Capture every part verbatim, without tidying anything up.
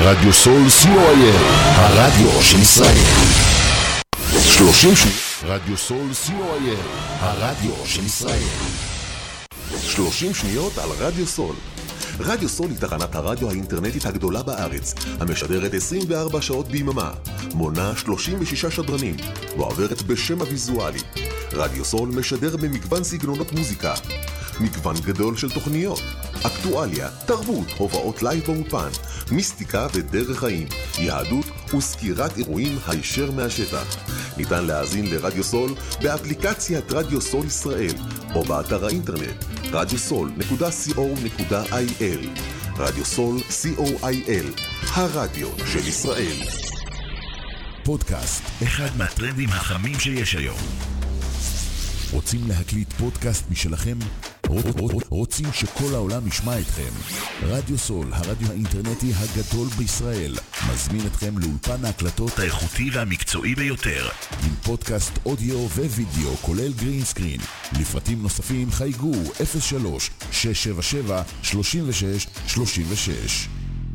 רדיו סול סי או איי אל, הרדיו של ישראל. שלושים שניות. רדיו סול סי או איי אל, הרדיו של ישראל. שלושים שניות על רדיו סול. רדיו סול היא תחנת הרדיו האינטרנטית הגדולה בארץ, המשדרת עשרים וארבע שעות ביממה, מונה שלושים ושישה שדרנים, ועוברת בשם הוויזואלי. רדיו סול משדר במגוון סגנונות מוזיקה, מגוון גדול של תוכניות, אקטואליה, תרבות, הופעות לייב באופן, מיסטיקה ודרך חיים, יהדות וסקירת אירועים הישר מהשטח. ניתן להאזין לרדיו סול באפליקציית רדיו סול ישראל, או באתר האינטרנט רדיו סול נקודה סי או נקודה איי אל. רדיו סול סי או איי אל, הרדיו של ישראל. פודקאסט, אחד מהטרנדים החמים שיש היום. רוצים להקליט פודקאסט משלכם? רוצים שכל העולם ישמע אתכם? רדיו סול, הרדיו האינטרנטי הגדול בישראל, מזמין אתכם לאולפן ההקלטות האיכותי והמקצועי ביותר, עם פודקאסט אודיו ווידאו כולל גרין סקרין. לפרטים נוספים חייגו אפס שלוש שש שבע שבע שלושים ושש שלושים ושש.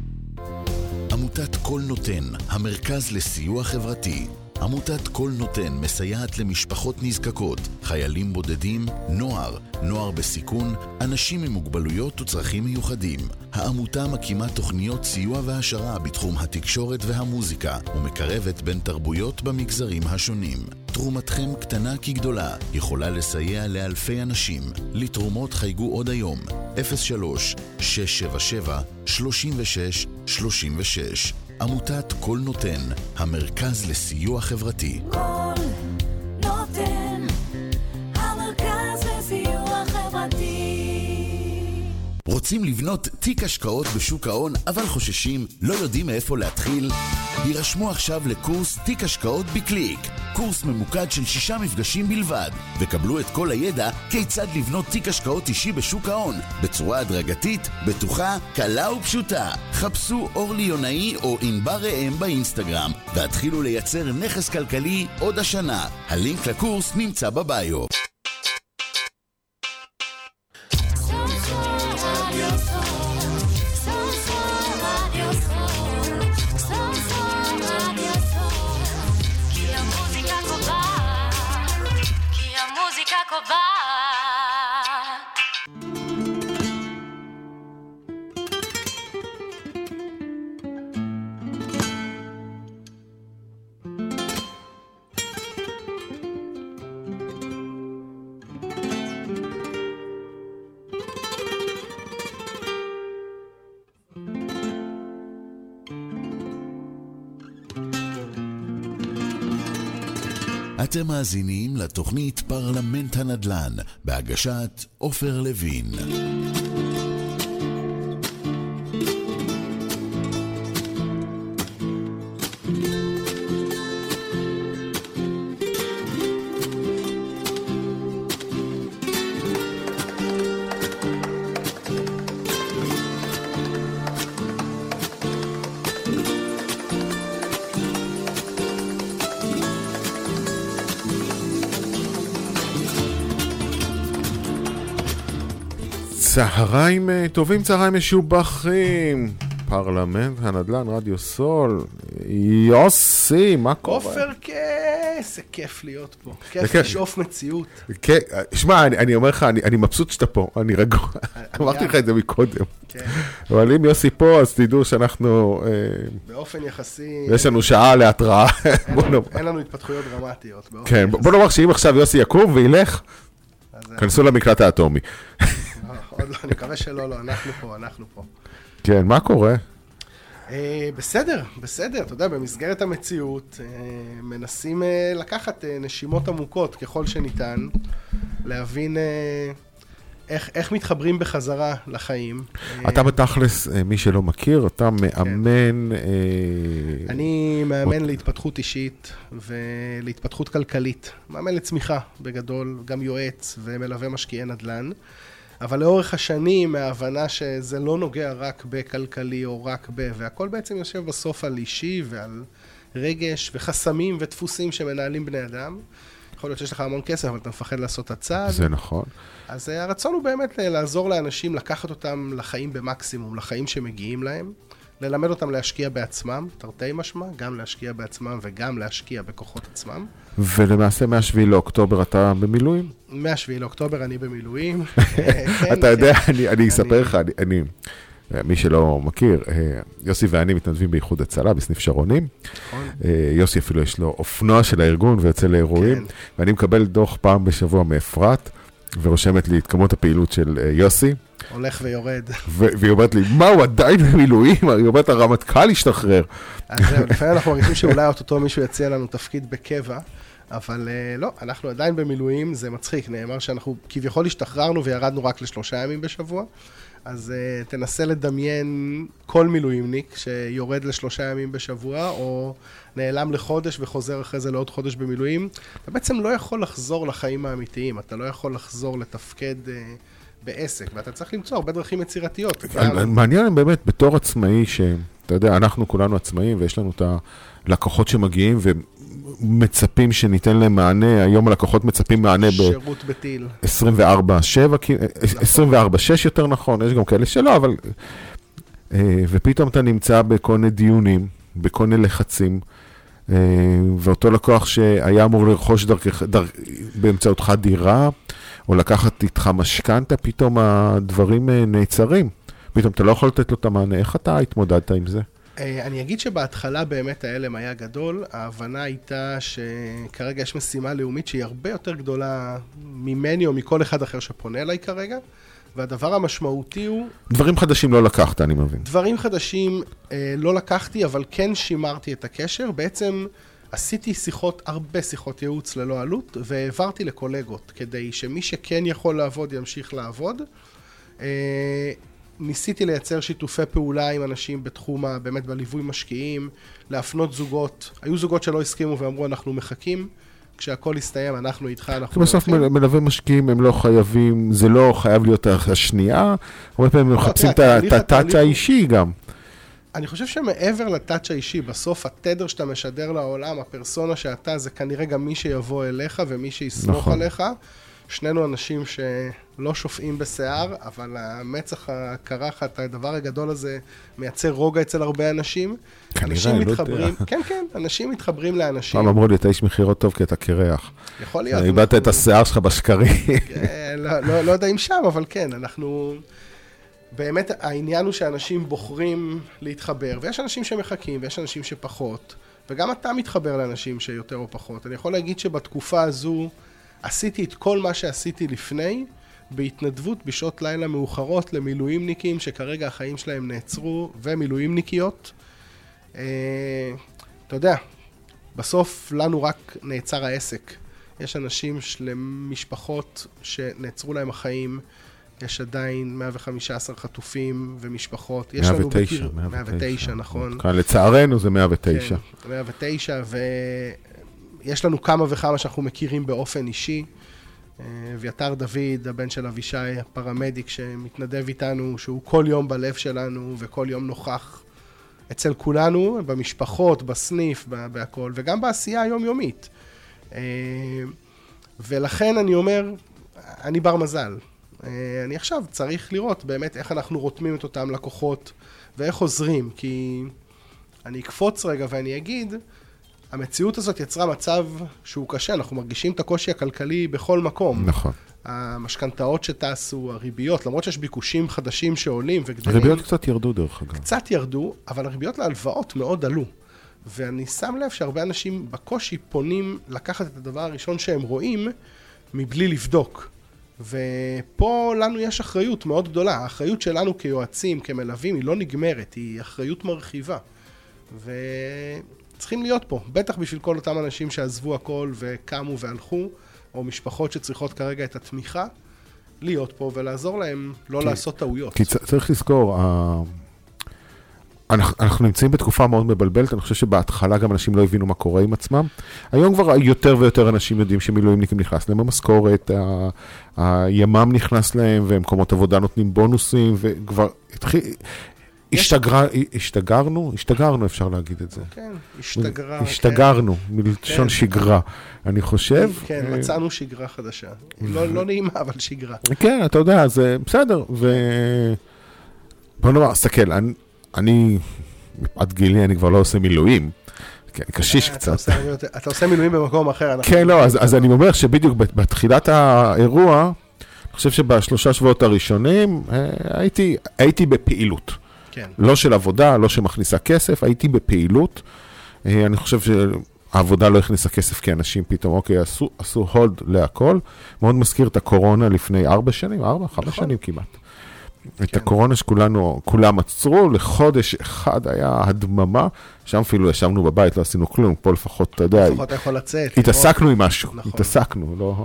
עמותת כל נותן, המרכז לסיוע חברתי. עמותת כל נותן מסייעת למשפחות נזקקות, חיילים בודדים, נוער, נוער בסיכון, אנשים עם מוגבלויות וצרכים מיוחדים. העמותה מקימה תוכניות סיוע והשרה בתחום התקשורת והמוזיקה, ומקרבת בין תרבויות במגזרים השונים. תרומתכם קטנה כגדולה, יכולה לסייע לאלפי אנשים. לתרומות חייגו עוד היום, אפס שלוש שש שבע שבע שלושים ושש שלושים ושש. עמותת כל נותן, המרכז לסיוע חברתי. כל נותן, המרכז לסיוע חברתי. רוצים לבנות תיק השקעות בשוק ההון, אבל חוששים, לא יודעים מאיפה להתחיל? יירשמו עכשיו לקורס תיק השקעות בקליק. קורס ממוקד של שישה מפגשים בלבד, וקבלו את כל הידע כיצד לבנות תיק השקעות אישי בשוק ההון, בצורה הדרגתית, בטוחה, קלה ופשוטה. חפשו אורלי יונאי או ענבר ראם באינסטגרם, והתחילו לייצר נכס כלכלי עוד השנה. הלינק לקורס נמצא בביו. אתם מאזינים לתוכנית פרלמנט הנדל"ן, בהגשת עופר לוין. צהריים טובים, צהריים משובחים. פרלמנט הנדל"ן, רדיו סול. יוסי, מה קורה? עופר, זה כיף להיות פה. כיף לשאוף מציאות. שמע, אני אומר לך, אני מבסוט שאתה פה, אני רגוע. אמרתי לך את זה מקודם. אבל אם יוסי פה, אז תדעו שאנחנו... באופן יחסי... יש לנו שעה להתראה. אין לנו התפתחויות דרמטיות. כן, בוא נאמר שאם עכשיו יוסי יקום וילך, כנסו למקלט האטומי. עוד לא, אני מקווה שלא, לא, אנחנו פה, אנחנו פה. כן, מה קורה? בסדר, בסדר, אתה יודע, במסגרת המציאות, מנסים לקחת נשימות עמוקות ככל שניתן, להבין איך, איך מתחברים בחזרה לחיים. אתה בתכלס, מי שלא מכיר, אתה מאמן... אני מאמן להתפתחות אישית ולהתפתחות כלכלית. מאמן לצמיחה בגדול, גם יועץ ומלווה משקיעי נדל"ן. אבל לאורך השנים, מההבנה שזה לא נוגע רק בכלכלי או רק ב... והכל בעצם יושב בסוף על אישי ועל רגש וחסמים ודפוסים שמנהלים בני אדם. יכול להיות שיש לך המון כסף, אבל אתה מפחד לעשות הצעד. זה נכון. אז הרצון הוא באמת לעזור לאנשים, לקחת אותם לחיים במקסימום, לחיים שמגיעים להם, ללמד אותם להשקיע בעצמם, תרתי משמע, גם להשקיע בעצמם וגם להשקיע בכוחות עצמם. ולמעשה מהשביעי לאוקטובר אתה במילואים? מהשביעי לאוקטובר אני במילואים. אתה יודע, אני אספר לך, אני... מי שלא מכיר, יוסי ואני מתנדבים באיחוד הצלה, בסניף שרונים. יוסי אפילו יש לו אופנוע של הארגון ויוצא לאירועים, ואני מקבל דוח פעם בשבוע מאפרת, ורושמת לי את כמות הפעילות של יוסי. הולך ויורד. והיא אומרת לי, מה, הוא עדיין במילואים? היא אומרת, הרמטכ"ל השתחרר. אז זהו, לפעמים אנחנו מרגישים שאולי אותו מישהו יציע לנו תפקיד בקבע, אבל לא, אנחנו עדיין במילואים, זה מצחיק, נאמר שאנחנו כביכול השתחררנו וירדנו רק לשלושה ימים בשבוע, אז uh, תנסה לדמיין כל מילואימניק שיורד לשלושה ימים בשבוע, או נעלם לחודש וחוזר אחרי זה לעוד חודש במילואים. אתה בעצם לא יכול לחזור לחיים האמיתיים, אתה לא יכול לחזור לתפקד uh, בעסק, ואתה צריך למצוא הרבה דרכים יצירתיות. מעניין באמת, בתור עצמאי, שאתה יודע, אנחנו כולנו עצמאים, ויש לנו את הלקוחות שמגיעים, ומצפים שניתן להם מענה, היום הלקוחות מצפים מענה ב... שירות בטיל. עשרים וארבע שבע, עשרים וארבע שש יותר נכון, יש גם כאלה שלא, אבל... ופתאום אתה נמצא בכל מיני דיונים, בכל מיני לחצים, ואותו לקוח שהיה אמור לרכוש דרכך, דרכ... באמצעותך דירה, או לקחת איתך משכנתה, פתאום הדברים נעצרים. פתאום אתה לא יכול לתת לו את המענה. איך אתה התמודדת עם זה? אני אגיד שבהתחלה באמת ההלם היה גדול. ההבנה הייתה שכרגע יש משימה לאומית שהיא הרבה יותר גדולה ממני או מכל אחד אחר שפונה אליי כרגע. והדבר המשמעותי הוא... דברים חדשים לא לקחת, אני מבין. דברים חדשים אה, לא לקחתי, אבל כן שימרתי את הקשר. בעצם עשיתי שיחות, הרבה שיחות ייעוץ ללא עלות, והעברתי לקולגות, כדי שמי שכן יכול לעבוד ימשיך לעבוד. אה, ניסיתי לייצר שיתופי פעולה עם אנשים בתחום, באמת בליווי משקיעים, להפנות זוגות. היו זוגות שלא הסכימו ואמרו, אנחנו מחכים. כשהכל יסתיים, אנחנו איתך, אנחנו... בסוף מלווה משקיעים, הם לא חייבים, זה לא חייב להיות השנייה, הרבה פעמים הם מחפשים את הטאצ' האישי גם. אני חושב שמעבר לטאצ' האישי, בסוף התדר שאתה משדר לעולם, הפרסונה שאתה, זה כנראה גם מי שיבוא אליך ומי שיסמוך עליך. שנינו אנשים שלא שופעים בשיער, אבל המצח הקרחת, הדבר הגדול הזה, מייצר רוגע אצל הרבה אנשים. אנשים מתחברים, כן, כן, אנשים מתחברים לאנשים. פעם אמרו לי, אתה איש מחירות טוב כי אתה קרח. יכול להיות. איבדת את השיער שלך בשקרים. לא יודע אם שם, אבל כן, אנחנו... באמת העניין הוא שאנשים בוחרים להתחבר, ויש אנשים שמחכים, ויש אנשים שפחות, וגם אתה מתחבר לאנשים שיותר או פחות. אני יכול להגיד שבתקופה הזו, עשיתי את כל מה שעשיתי לפני, בהתנדבות בשעות לילה מאוחרות למילואימניקים שכרגע החיים שלהם נעצרו, ומילואימניקיות. אה, אתה יודע, בסוף לנו רק נעצר העסק. יש אנשים למשפחות שנעצרו להם החיים, יש עדיין מאה וחמישה עשר חטופים ומשפחות. מאה ותשע, מאה ותשע, נכון. לצערנו זה מאה ותשע. כן, מאה ותשע, ויש לנו כמה וכמה שאנחנו מכירים באופן אישי. אביתר דוד, הבן של אבישי, הפרמדיק שמתנדב איתנו, שהוא כל יום בלב שלנו וכל יום נוכח אצל כולנו, במשפחות, בסניף, בהכל, וגם בעשייה היומיומית. ולכן אני אומר, אני בר מזל. אני עכשיו צריך לראות באמת איך אנחנו רותמים את אותם לקוחות ואיך עוזרים, כי אני אקפוץ רגע ואני אגיד, המציאות הזאת יצרה מצב שהוא קשה, אנחנו מרגישים את הקושי הכלכלי בכל מקום. נכון. המשכנתאות שטסו, הריביות, למרות שיש ביקושים חדשים שעולים וגדלים. הריביות קצת ירדו דרך אגב. קצת ירדו, אבל הריביות להלוואות מאוד עלו. ואני שם לב שהרבה אנשים בקושי פונים לקחת את הדבר הראשון שהם רואים, מבלי לבדוק. ופה לנו יש אחריות מאוד גדולה. האחריות שלנו כיועצים, כמלווים, היא לא נגמרת, היא אחריות מרחיבה. וצריכים להיות פה, בטח בשביל כל אותם אנשים שעזבו הכל וקמו והלכו, או משפחות שצריכות כרגע את התמיכה, להיות פה ולעזור להם לא כי, לעשות טעויות. כי צריך לזכור, אנחנו, אנחנו נמצאים בתקופה מאוד מבלבלת, אני חושב שבהתחלה גם אנשים לא הבינו מה קורה עם עצמם. היום כבר יותר ויותר אנשים יודעים שמילואימניקים נכנס להם במשכורת, הימ"מ נכנס להם, ומקומות עבודה נותנים בונוסים, וכבר התחיל... השתגר, השתגרנו, השתגרנו אפשר להגיד את זה. כן, השתגרה. השתגרנו, מלשון שגרה, אני חושב. כן, מצאנו שגרה חדשה. לא נעימה, אבל שגרה. כן, אתה יודע, זה בסדר. בוא נאמר, סתכל, אני מפאת גילי אני כבר לא עושה מילואים, כי אני קשיש קצת. אתה עושה מילואים במקום אחר. כן, לא, אז אני אומר שבדיוק בתחילת האירוע, אני חושב שבשלושה שבועות הראשונים, הייתי, הייתי בפעילות. כן. לא של עבודה, לא שמכניסה כסף, הייתי בפעילות. אני חושב שהעבודה לא הכניסה כסף, כי אנשים פתאום, אוקיי, עשו, עשו הולד להכל. מאוד מזכיר את הקורונה לפני ארבע שנים, ארבע, חמש נכון. שנים כמעט. כן. את הקורונה שכולנו, כולם עצרו, לחודש אחד היה הדממה, שם אפילו ישבנו בבית, לא עשינו כלום, פה לפחות, אתה יודע, לפחות יכול לצאת. התעסקנו עם משהו, נכון. התעסקנו, לא...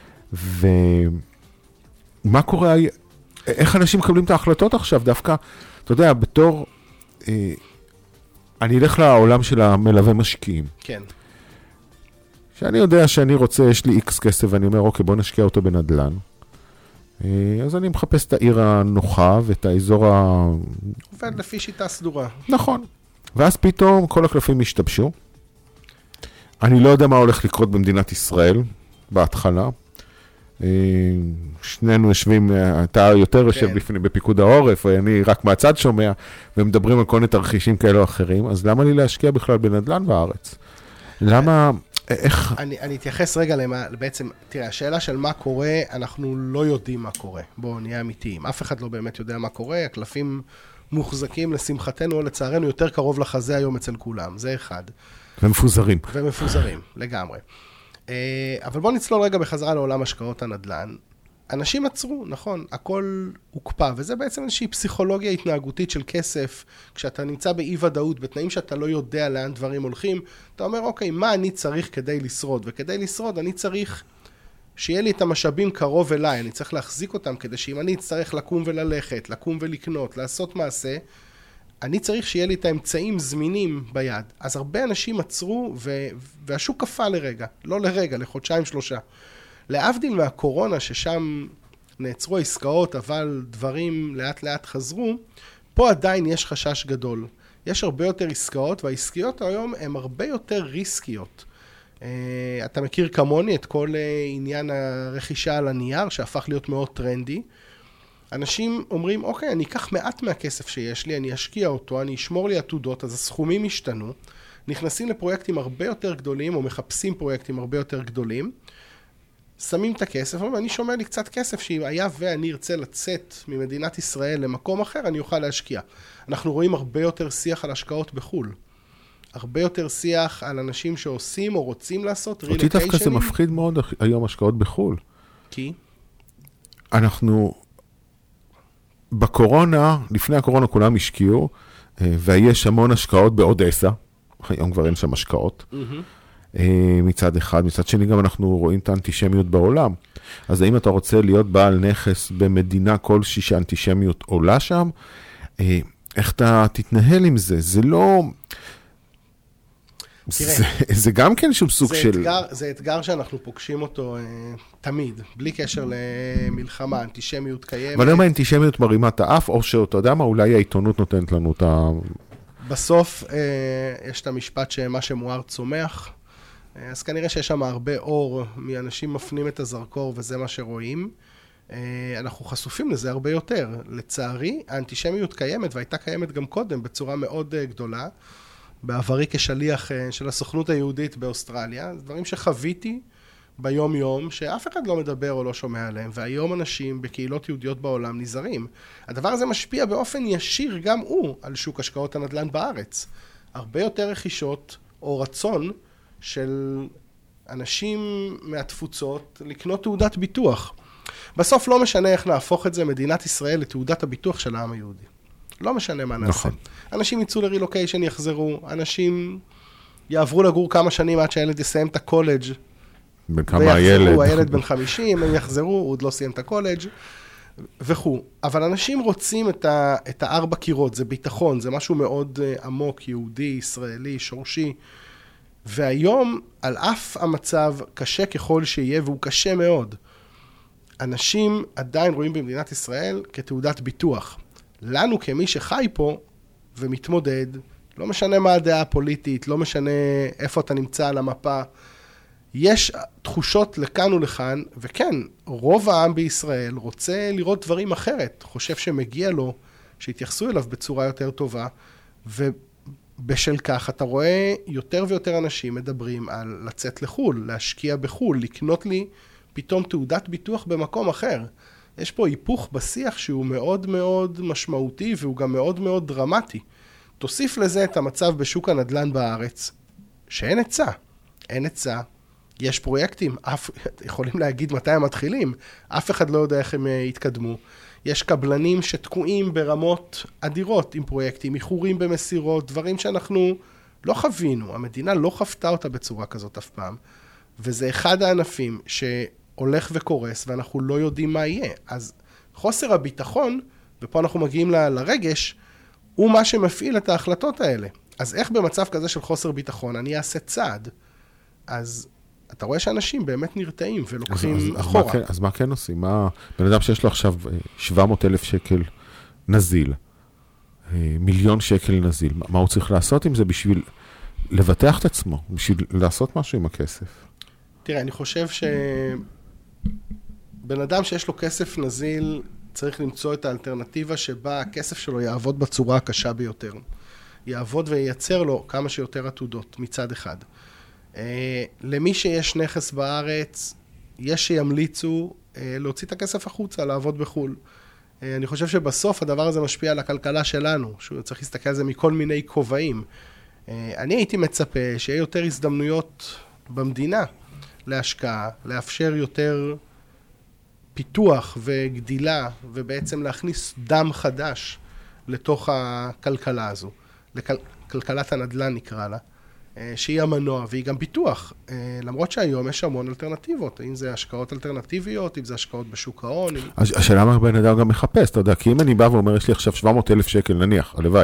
ומה קורה, איך אנשים מקבלים את ההחלטות עכשיו, דווקא, אתה יודע, בתור, אה, אני אלך לעולם של המלווה משקיעים. כן. שאני יודע שאני רוצה, יש לי איקס כסף, ואני אומר, אוקיי, בוא נשקיע אותו בנדלן. אה, אז אני מחפש את העיר הנוחה, ואת האזור ה... עובד לפי שיטה סדורה. נכון. ואז פתאום כל הקלפים השתבשו. אני לא יודע מה הולך לקרות במדינת ישראל, בהתחלה. שנינו יושבים, אתה יותר יושב בפני בפיקוד העורף, ואני רק מהצד שומע, ומדברים על כל מיני תרחישים כאלו או אחרים, אז למה לי להשקיע בכלל בנדל"ן בארץ? למה, איך... אני, אני אתייחס רגע למה, בעצם, תראה, השאלה של מה קורה, אנחנו לא יודעים מה קורה. בואו נהיה אמיתיים. אף אחד לא באמת יודע מה קורה, הקלפים מוחזקים לשמחתנו או לצערנו יותר קרוב לחזה היום אצל כולם, זה אחד. ומפוזרים. ומפוזרים, לגמרי. אבל בואו נצלול רגע בחזרה לעולם השקעות הנדל"ן. אנשים עצרו, נכון, הכל הוקפא, וזה בעצם איזושהי פסיכולוגיה התנהגותית של כסף, כשאתה נמצא באי ודאות, בתנאים שאתה לא יודע לאן דברים הולכים, אתה אומר, אוקיי, מה אני צריך כדי לשרוד? וכדי לשרוד אני צריך שיהיה לי את המשאבים קרוב אליי, אני צריך להחזיק אותם כדי שאם אני אצטרך לקום וללכת, לקום ולקנות, לעשות מעשה, אני צריך שיהיה לי את האמצעים זמינים ביד. אז הרבה אנשים עצרו, ו... והשוק קפא לרגע. לא לרגע, לחודשיים שלושה. להבדיל מהקורונה, ששם נעצרו העסקאות, אבל דברים לאט לאט חזרו, פה עדיין יש חשש גדול. יש הרבה יותר עסקאות, והעסקיות היום הן הרבה יותר ריסקיות. אתה מכיר כמוני את כל עניין הרכישה על הנייר, שהפך להיות מאוד טרנדי. אנשים אומרים, אוקיי, אני אקח מעט מהכסף שיש לי, אני אשקיע אותו, אני אשמור לי עתודות, אז הסכומים ישתנו, נכנסים לפרויקטים הרבה יותר גדולים, או מחפשים פרויקטים הרבה יותר גדולים, שמים את הכסף, ואני שומע לי קצת כסף, שאם היה ואני ארצה לצאת ממדינת ישראל למקום אחר, אני אוכל להשקיע. אנחנו רואים הרבה יותר שיח על השקעות בחול. הרבה יותר שיח על אנשים שעושים או רוצים לעשות רילוקיישנים. אותי דווקא זה מפחיד מאוד היום השקעות בחול. כי? אנחנו... בקורונה, לפני הקורונה כולם השקיעו, ויש המון השקעות באודסה, היום כבר אין שם השקעות, mm-hmm. מצד אחד, מצד שני גם אנחנו רואים את האנטישמיות בעולם, אז האם אתה רוצה להיות בעל נכס במדינה כלשהי שהאנטישמיות עולה שם, איך אתה תתנהל עם זה? זה לא... זה, זה גם כן שום סוג זה של... אתגר, זה אתגר שאנחנו פוגשים אותו אה, תמיד, בלי קשר למלחמה, אנטישמיות קיימת. אבל למה האנטישמיות מרימה את האף, או שאתה יודע מה, אולי העיתונות נותנת לנו את ה... בסוף אה, יש את המשפט שמה שמואר צומח, אה, אז כנראה שיש שם הרבה אור, מאנשים מפנים את הזרקור וזה מה שרואים. אה, אנחנו חשופים לזה הרבה יותר. לצערי, האנטישמיות קיימת, והייתה קיימת גם קודם בצורה מאוד אה, גדולה. בעברי כשליח של הסוכנות היהודית באוסטרליה, דברים שחוויתי ביום יום, שאף אחד לא מדבר או לא שומע עליהם, והיום אנשים בקהילות יהודיות בעולם נזהרים. הדבר הזה משפיע באופן ישיר גם הוא על שוק השקעות הנדל"ן בארץ. הרבה יותר רכישות או רצון של אנשים מהתפוצות לקנות תעודת ביטוח. בסוף לא משנה איך נהפוך את זה מדינת ישראל לתעודת הביטוח של העם היהודי. לא משנה מה נעשה. נכון. אנשים יצאו לרילוקיישן, יחזרו, אנשים יעברו לגור כמה שנים עד שהילד יסיים את הקולג' בכמה הילד. הילד בן חמישים, הם יחזרו, הוא עוד לא סיים את הקולג' וכו'. אבל אנשים רוצים את, ה, את הארבע קירות, זה ביטחון, זה משהו מאוד עמוק, יהודי, ישראלי, שורשי. והיום, על אף המצב קשה ככל שיהיה, והוא קשה מאוד, אנשים עדיין רואים במדינת ישראל כתעודת ביטוח. לנו כמי שחי פה ומתמודד, לא משנה מה הדעה הפוליטית, לא משנה איפה אתה נמצא על המפה, יש תחושות לכאן ולכאן, וכן, רוב העם בישראל רוצה לראות דברים אחרת, חושב שמגיע לו, שיתייחסו אליו בצורה יותר טובה, בשל כך אתה רואה יותר ויותר אנשים מדברים על לצאת לחול, להשקיע בחול, לקנות לי פתאום תעודת ביטוח במקום אחר. יש פה היפוך בשיח שהוא מאוד מאוד משמעותי והוא גם מאוד מאוד דרמטי. תוסיף לזה את המצב בשוק הנדל"ן בארץ, שאין היצע. אין היצע, יש פרויקטים, אף, יכולים להגיד מתי הם מתחילים, אף אחד לא יודע איך הם יתקדמו. יש קבלנים שתקועים ברמות אדירות עם פרויקטים, איחורים במסירות, דברים שאנחנו לא חווינו, המדינה לא חוותה אותה בצורה כזאת אף פעם, וזה אחד הענפים שהולך וקורס ואנחנו לא יודעים מה יהיה. אז חוסר הביטחון, ופה אנחנו מגיעים ל- לרגש, הוא מה שמפעיל את ההחלטות האלה. אז איך במצב כזה של חוסר ביטחון אני אעשה צעד? אז אתה רואה שאנשים באמת נרתעים ולוקחים אז, אז, אחורה. אז, מה, כן, אז מה כן עושים? מה, בן אדם שיש לו עכשיו שבע מאות אלף שקל נזיל, מיליון שקל נזיל, מה, מה הוא צריך לעשות עם זה בשביל לבטח את עצמו, בשביל לעשות משהו עם הכסף? תראה, אני חושב שבן אדם שיש לו כסף נזיל, צריך למצוא את האלטרנטיבה שבה הכסף שלו יעבוד בצורה הקשה ביותר. יעבוד וייצר לו כמה שיותר עתודות מצד אחד. Uh, למי שיש נכס בארץ, יש שימליצו uh, להוציא את הכסף החוצה, לעבוד בחול. Uh, אני חושב שבסוף הדבר הזה משפיע על הכלכלה שלנו, שהוא צריך להסתכל על זה מכל מיני כובעים. Uh, אני הייתי מצפה שיהיה יותר הזדמנויות במדינה להשקעה, לאפשר יותר פיתוח וגדילה, ובעצם להכניס דם חדש לתוך הכלכלה הזו. לכלכלת הנדל"ן נקרא לה. שהיא המנוע, והיא גם ביטוח. למרות שהיום יש המון אלטרנטיבות. אם זה השקעות אלטרנטיביות, אם זה השקעות בשוק ההון. השאלה מה בן אדם גם מחפש, אתה יודע, כי אם אני בא ואומר, יש לי עכשיו שבע מאות אלף שקל, נניח, הלוואי,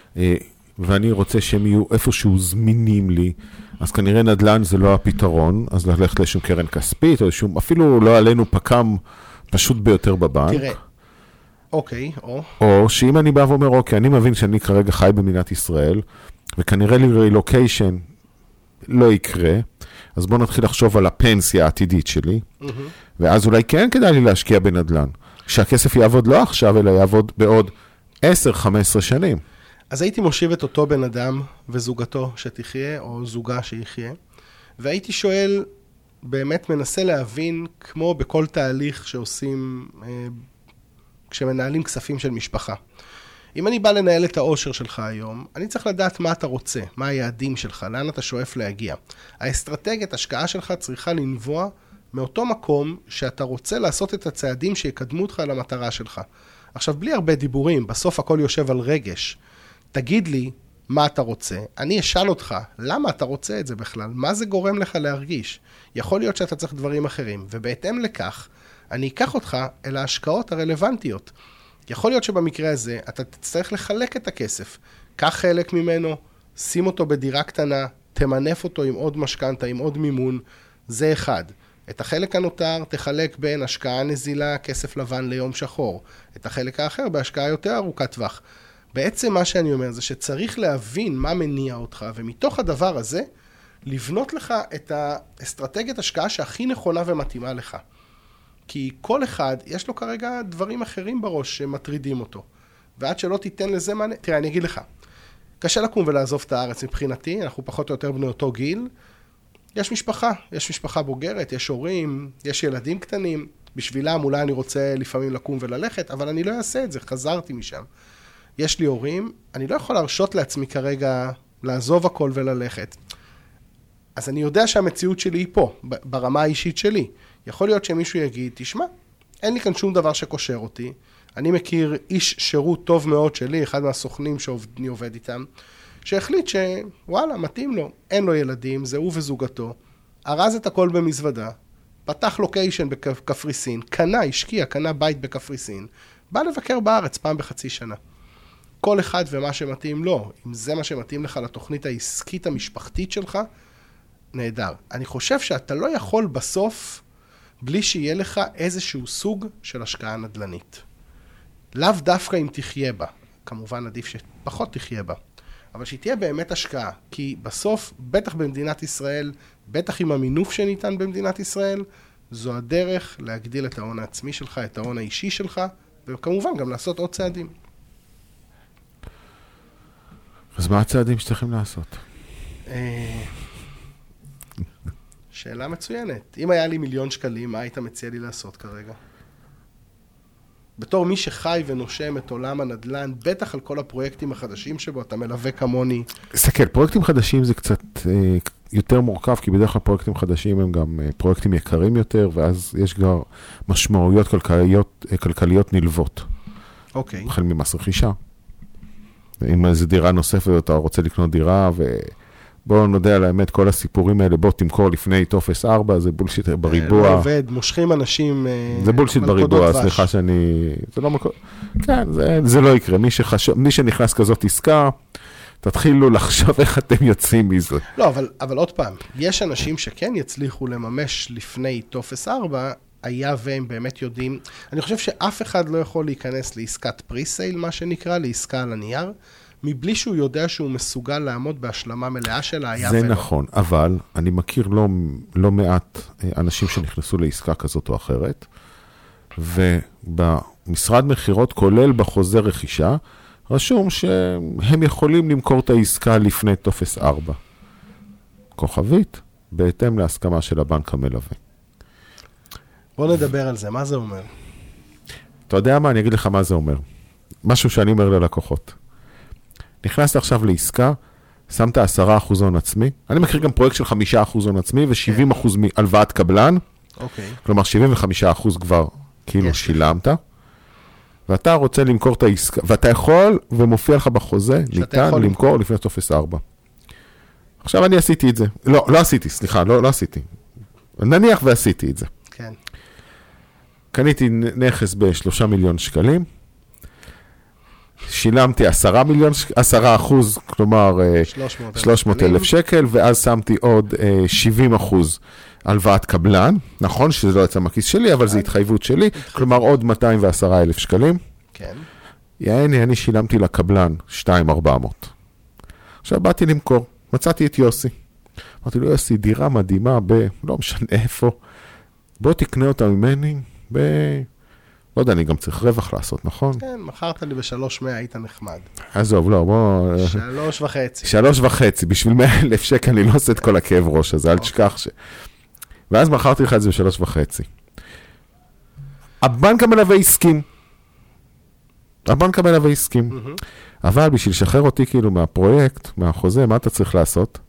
ואני רוצה שהם יהיו איפשהו זמינים לי, אז כנראה נדל"ן זה לא הפתרון, אז ללכת לשום קרן כספית, או שום, אפילו לא עלינו פקם פשוט ביותר בבנק. תראה, אוקיי, או... או שאם אני בא ואומר, אוקיי, אני מבין שאני כרגע חי במדינת ישראל, וכנראה לי רילוקיישן לא יקרה, אז בואו נתחיל לחשוב על הפנסיה העתידית שלי, mm-hmm. ואז אולי כן כדאי לי להשקיע בנדל"ן, שהכסף יעבוד לא עכשיו, אלא יעבוד בעוד עשר חמש עשרה שנים. אז הייתי מושיב את אותו בן אדם וזוגתו שתחיה, או זוגה שיחיה, והייתי שואל, באמת מנסה להבין, כמו בכל תהליך שעושים, אה, כשמנהלים כספים של משפחה. אם אני בא לנהל את האושר שלך היום, אני צריך לדעת מה אתה רוצה, מה היעדים שלך, לאן אתה שואף להגיע. האסטרטגיית השקעה שלך צריכה לנבוע מאותו מקום שאתה רוצה לעשות את הצעדים שיקדמו אותך למטרה שלך. עכשיו, בלי הרבה דיבורים, בסוף הכל יושב על רגש. תגיד לי מה אתה רוצה. אני אשאל אותך, למה אתה רוצה את זה בכלל? מה זה גורם לך להרגיש? יכול להיות שאתה צריך דברים אחרים, ובהתאם לכך, אני אקח אותך אל ההשקעות הרלוונטיות. יכול להיות שבמקרה הזה אתה תצטרך לחלק את הכסף. קח חלק ממנו, שים אותו בדירה קטנה, תמנף אותו עם עוד משכנתה, עם עוד מימון, זה אחד. את החלק הנותר תחלק בין השקעה נזילה, כסף לבן ליום שחור. את החלק האחר בהשקעה יותר ארוכת טווח. בעצם מה שאני אומר זה שצריך להבין מה מניע אותך, ומתוך הדבר הזה, לבנות לך את האסטרטגיית השקעה שהכי נכונה ומתאימה לך. כי כל אחד, יש לו כרגע דברים אחרים בראש שמטרידים אותו. ועד שלא תיתן לזה מענה... תראה, אני אגיד לך, קשה לקום ולעזוב את הארץ מבחינתי, אנחנו פחות או יותר בני אותו גיל. יש משפחה, יש משפחה בוגרת, יש הורים, יש ילדים קטנים. בשבילם אולי אני רוצה לפעמים לקום וללכת, אבל אני לא אעשה את זה, חזרתי משם. יש לי הורים, אני לא יכול להרשות לעצמי כרגע לעזוב הכל וללכת. אז אני יודע שהמציאות שלי היא פה, ברמה האישית שלי. יכול להיות שמישהו יגיד, תשמע, אין לי כאן שום דבר שקושר אותי. אני מכיר איש שירות טוב מאוד שלי, אחד מהסוכנים שאני עובד איתם, שהחליט שוואלה, מתאים לו, אין לו ילדים, זה הוא וזוגתו, ארז את הכל במזוודה, פתח לוקיישן בקפריסין, קנה, השקיע, קנה בית בקפריסין, בא לבקר בארץ פעם בחצי שנה. כל אחד ומה שמתאים לו, אם זה מה שמתאים לך לתוכנית העסקית המשפחתית שלך, נהדר. אני חושב שאתה לא יכול בסוף, בלי שיהיה לך איזשהו סוג של השקעה נדל"נית. לאו דווקא אם תחיה בה, כמובן עדיף שפחות תחיה בה, אבל שהיא תהיה באמת השקעה, כי בסוף, בטח במדינת ישראל, בטח עם המינוף שניתן במדינת ישראל, זו הדרך להגדיל את ההון העצמי שלך, את ההון האישי שלך, וכמובן גם לעשות עוד צעדים. אז מה הצעדים שצריכים לעשות? שאלה מצוינת. אם היה לי מיליון שקלים, מה היית מציע לי לעשות כרגע? בתור מי שחי ונושם את עולם הנדל"ן, בטח על כל הפרויקטים החדשים שבו אתה מלווה כמוני. סתכל, פרויקטים חדשים זה קצת אה, יותר מורכב, כי בדרך כלל פרויקטים חדשים הם גם אה, פרויקטים יקרים יותר, ואז יש כבר משמעויות כלכליות, אה, כלכליות נלוות. אוקיי. החל ממס רכישה. אם איזו דירה נוספת, אתה רוצה לקנות דירה, ובואו נודה על האמת, כל הסיפורים האלה, בוא תמכור לפני טופס ארבע, זה בולשיט בריבוע. לא עובד, מושכים אנשים... זה בולשיט בריבוע, סליחה שאני... זה לא מקור... כן, זה, זה לא יקרה. מי, שחשב... מי שנכנס כזאת עסקה, תתחילו לחשוב איך אתם יוצאים מזה. לא, אבל, אבל עוד פעם, יש אנשים שכן יצליחו לממש לפני טופס ארבע, היה והם באמת יודעים, אני חושב שאף אחד לא יכול להיכנס לעסקת פריסייל, מה שנקרא, לעסקה על הנייר, מבלי שהוא יודע שהוא מסוגל לעמוד בהשלמה מלאה שלה, היה ולא. זה נכון, אבל אני מכיר לא, לא מעט אנשים שנכנסו לעסקה כזאת או אחרת, ובמשרד מחירות, כולל בחוזה רכישה, רשום שהם יכולים למכור את העסקה לפני טופס ארבע. כוכבית, בהתאם להסכמה של הבנק המלווה. בוא נדבר על זה, מה זה אומר? אתה יודע מה? אני אגיד לך מה זה אומר. משהו שאני אומר ללקוחות. נכנסת עכשיו לעסקה, שמת עשרה אחוז הון עצמי, אני מכיר גם פרויקט של חמישה אחוז הון עצמי, ו-שבעים אחוז מהלוואת קבלן, אוקיי. כלומר שבעים וחמישה אחוז כבר כאילו שילמת, ואתה רוצה למכור את העסקה, ואתה יכול, ומופיע לך בחוזה, ניתן למכור לפני טופס ארבע. עכשיו אני עשיתי את זה. לא, לא עשיתי, סליחה, לא, לא עשיתי. נניח ועשיתי את זה. כן. קניתי נכס בשלושה מיליון שקלים, שילמתי עשרה מיליון, עשרה אחוז, כלומר שלוש מאות אלף שקל, ואז שמתי עוד שבעים אחוז הלוואת קבלן, נכון שזה לא יצא מהכיס שלי, אבל זו התחייבות שלי, כלומר עוד מאתיים ועשרה אלף שקלים. כן. יעני, אני שילמתי לקבלן שתיים אלף וארבע מאות. עכשיו באתי למכור, מצאתי את יוסי. אמרתי לו, יוסי, דירה מדהימה ב... לא משנה איפה. בוא תקנה אותה ממני ב... לא יודע, אני גם צריך רווח לעשות, נכון? כן, מכרת לי בשלוש מאה, היית נחמד. עזוב, לא, בוא... שלוש וחצי. שלוש וחצי, בשביל מאה אלף שקל אני לא עושה את כל הכאב ראש הזה, אל תשכח ש... ואז מכרתי לך את זה בשלוש וחצי. הבנק המלווה הסכים. הבנק המלווה הסכים. אבל בשביל לשחרר אותי כאילו מהפרויקט, מהחוזה, מה אתה צריך לעשות?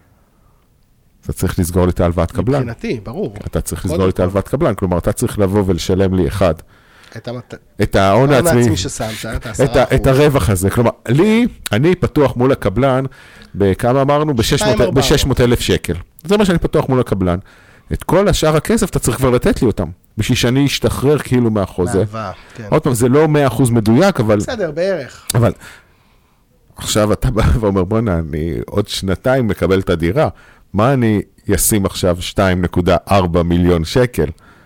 אתה צריך לסגור לי את ההלוואת קבלן. מבחינתי, ברור. אתה צריך לסגור לי את ההלוואת קבלן, כלומר, אתה צריך לבוא ולשלם לי אחד. את, המת... את ההון העצמי, ששמת, את, את, ה... את הרווח הזה. כלומר, לי, אני פתוח מול הקבלן, בכמה אמרנו? ב-שש מאות אלף שקל. זה מה שאני פתוח מול הקבלן. את כל השאר הכסף, אתה צריך כבר לתת לי אותם. בשביל שאני אשתחרר כאילו מהחוזה. מהווה, כן. עוד פעם, זה לא מאה אחוז מדויק, אבל... בסדר, בערך. אבל... עכשיו אתה בא ואומר, בוא נה, אני עוד שנתיים מקבל את הדירה. מה אני אשים עכשיו שתיים נקודה ארבע מיליון שקל?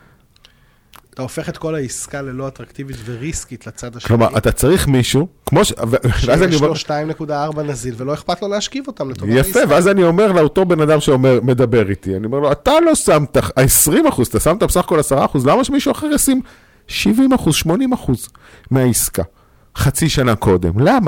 אתה הופך את כל העסקה ללא אטרקטיבית וריסקית לצד השני. כלומר, אתה צריך מישהו, כמו ש... שיש לו שתיים נקודה ארבע נזיל, ולא אכפת לו להשכיב אותם לטובת העסקה. יפה, ואז אני אומר לאותו בן אדם שמדבר איתי, אני אומר לו, אתה לא שמת עשרים אחוז, אתה שמת בסך הכל עשרה אחוז, למה שמישהו אחר ישים שבעים אחוז, שמונים אחוז מהעסקה? חצי שנה קודם, למה?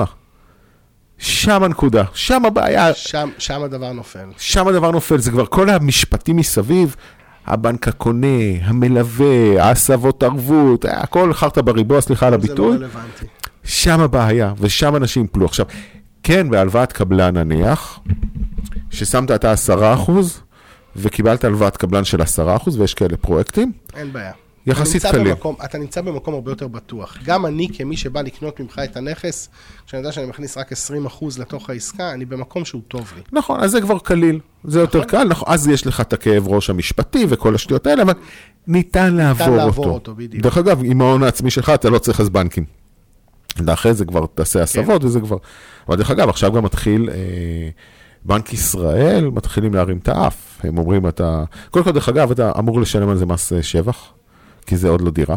שם הנקודה, שם הבעיה. שם, שם הדבר נופל. שם הדבר נופל, זה כבר כל המשפטים מסביב, הבנק הקונה, המלווה, ההסבות ערבות, הכל חרת בריבוע, סליחה על הביטוי. זה לא רלוונטי. שם הבעיה, ושם אנשים פלו. עכשיו, כן, בהלוואת קבלן נניח, ששמת את ה-עשרה אחוז, וקיבלת הלוואת קבלן של עשרה אחוז, ויש כאלה פרויקטים. אין בעיה. יחסית קלים. אתה נמצא במקום הרבה יותר בטוח. גם אני, כמי שבא לקנות ממך את הנכס, כשאני יודע שאני מכניס רק עשרים אחוז לתוך העסקה, אני במקום שהוא טוב לי. נכון, אז זה כבר קליל. זה יותר קל, נכון, אז יש לך את הכאב ראש המשפטי וכל השטויות האלה, אבל ניתן לעבור אותו. ניתן לעבור אותו, בדיוק. דרך אגב, עם ההון העצמי שלך, אתה לא צריך אז בנקים. ואחרי זה כבר תעשה הסבות, וזה כבר... אבל דרך אגב, עכשיו גם מתחיל... בנק ישראל מתחילים להרים את האף. הם אומרים, אתה... כל כך, דרך אגב, אתה אמור לשלם על זה מס שבח. כי זה עוד לא דירה.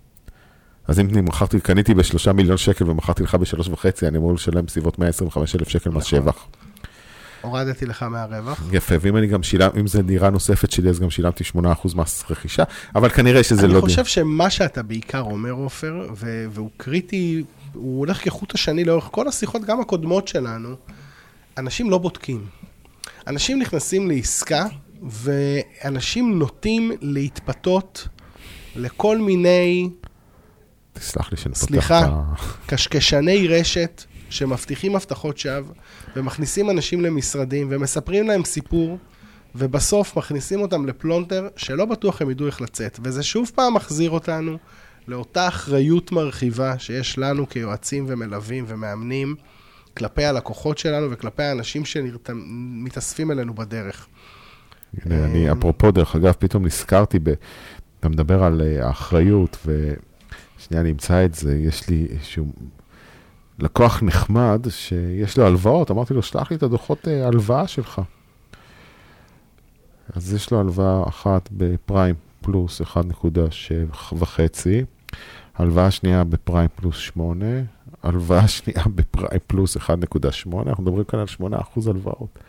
אז אם מכרתי, קניתי בשלושה מיליון שקל ומכרתי לך בשלוש וחצי, אני אמור לשלם בסביבות מאה עשרים וחמישה אלף שקל מס שבח. הורדתי לך מהרווח. יפה, ואם אני גם שילם, אם זה דירה נוספת שלי, אז גם שילמתי שמונה אחוז מס רכישה, אבל כנראה שזה לא דירה. אני חושב שמה שאתה בעיקר אומר, עופר, והוא קריטי, הוא הולך כחוט השני לאורך כל השיחות, גם הקודמות שלנו, אנשים לא בודקים. אנשים נכנסים לעסקה, ואנשים נוטים להתפתות לכל מיני... תסלח לי שנפתח... סליחה, קשקשני רשת שמבטיחים הבטחות שווא, ומכניסים אנשים למשרדים, ומספרים להם סיפור, ובסוף מכניסים אותם לפלונטר, שלא בטוח הם ידעו איך לצאת. וזה שוב פעם מחזיר אותנו לאותה אחריות מרחיבה שיש לנו כיועצים ומלווים ומאמנים, כלפי הלקוחות שלנו וכלפי האנשים שמתאספים אלינו בדרך. הנה, אני, אפרופו, דרך אגב, פתאום נזכרתי, ב, אתה מדבר על האחריות, ושנייה, אני אמצא את זה, יש לי איזשהו לקוח נחמד, שיש לו הלוואות, אמרתי לו, שלח לי את הדוחות הלוואה שלך. אז יש לו הלוואה אחת בפריים פלוס אחת נקודה שבע וחצי, הלוואה שנייה בפריים פלוס שמונה, הלוואה שנייה בפריים פלוס אחת נקודה שמונה, אנחנו מדברים כאן על שמונה אחוז הלוואות.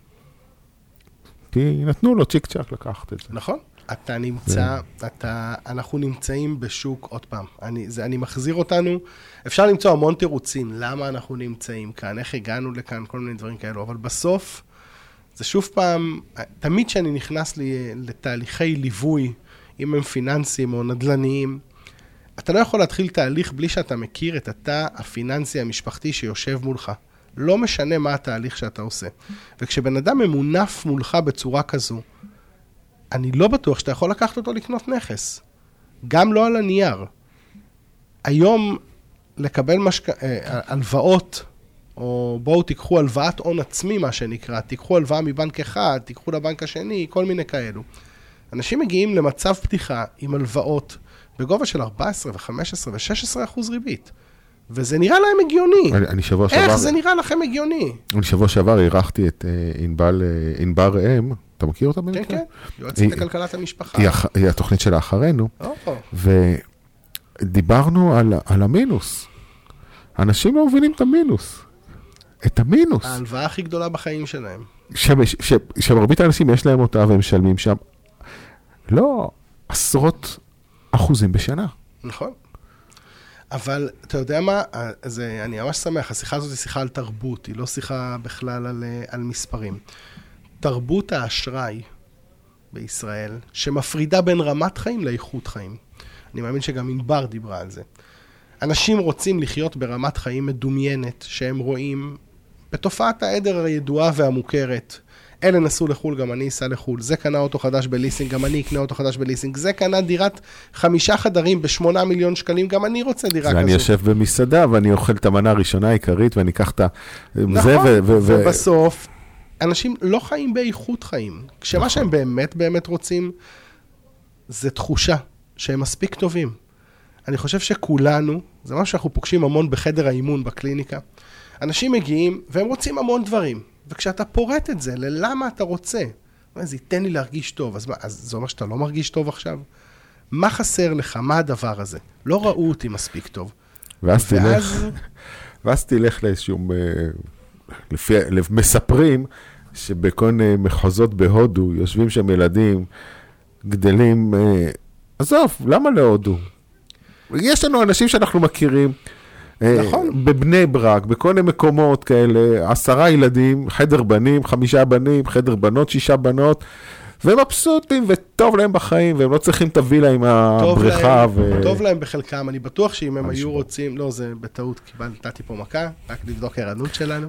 כי נתנו לו צ'יק צ'ק לקחת את זה. נכון. אתה נמצא, אתה, אנחנו נמצאים בשוק, עוד פעם, אני, זה, אני מחזיר אותנו, אפשר למצוא המון תירוצים, למה אנחנו נמצאים כאן, איך הגענו לכאן, כל מיני דברים כאלו, אבל בסוף, זה שוב פעם, תמיד שאני נכנס לי, לתהליכי ליווי, אם הם פיננסיים או נדלניים, אתה לא יכול להתחיל תהליך בלי שאתה מכיר את התא הפיננסי המשפחתי שיושב מולך. לא משנה מה התהליך שאתה עושה. וכשבן אדם ממונף מולך בצורה כזו, אני לא בטוח שאתה יכול לקחת אותו לקנות נכס. גם לא על הנייר. היום לקבל משק... הלוואות, או בואו תיקחו הלוואת הון עצמי, מה שנקרא, תיקחו הלוואה מבנק אחד, תיקחו לבנק השני, כל מיני כאלו. אנשים מגיעים למצב פתיחה עם הלוואות בגובה של ארבע עשרה ו-חמש עשרה ו-שש עשרה אחוז ריבית. וזה נראה להם הגיוני. אני, אני שבוע איך שעבר, זה נראה לכם הגיוני? אני שבוע שעבר אירחתי את uh, ענבל, uh, ענבר אם, אתה מכיר אותה במקרה? כן, כן, יועצית לכלכלת המשפחה. היא, היא התוכנית שלה אחרינו, או. ודיברנו על, על המינוס. אנשים לא מבינים את המינוס. את המינוס. ההלוואה הכי גדולה בחיים שלהם. שמרבית האנשים יש להם אותה והם משלמים שם. לא, עשרות אחוזים בשנה. נכון. אבל אתה יודע מה, זה, אני ממש שמח, השיחה הזאת היא שיחה על תרבות, היא לא שיחה בכלל על, על מספרים. תרבות האשראי בישראל, שמפרידה בין רמת חיים לאיכות חיים. אני מאמין שגם ענבר דיברה על זה. אנשים רוצים לחיות ברמת חיים מדומיינת, שהם רואים בתופעת העדר הידועה והמוכרת. אלה נסעו לחול, גם אני אסע לחול. זה קנה אוטו חדש בליסינג, גם אני אקנה אוטו חדש בליסינג. זה קנה דירת חמישה חדרים בשמונה מיליון שקלים, גם אני רוצה דירה כזו. ואני יושב במסעדה, ואני אוכל את המנה הראשונה העיקרית, ואני אקח את זה, נכון, ובסוף, אנשים לא חיים באיכות חיים. כשמה שהם באמת באמת רוצים, זה תחושה שהם מספיק טובים. אני חושב שכולנו, זה מה שאנחנו פוגשים המון בחדר האימון בקליניקה, אנשים מגיעים והם רוצים המון דברים. וכשאתה פורט את זה, ללמה אתה רוצה? זה ייתן לי להרגיש טוב. אז מה, אז זה אומר שאתה לא מרגיש טוב עכשיו? מה חסר לך? מה הדבר הזה? לא ראו אותי מספיק טוב. ואז תלך, ואז תלך לאיזשהו, לפי, מספרים שבכל מחוזות בהודו, יושבים שם ילדים, גדלים, עזוב, למה להודו? יש לנו אנשים שאנחנו מכירים, נכון. בבני ברק, בכל מיני מקומות כאלה, עשרה ילדים, חדר בנים, חמישה בנים, חדר בנות, שישה בנות, והם מבסוטים וטוב להם בחיים, והם לא צריכים את הווילה עם הבריכה. טוב, ו... טוב להם בחלקם, אני בטוח שאם הם היו רוצים, לא, זה בטעות, קיבלתי פה מכה, רק לבדוק הערנות שלנו.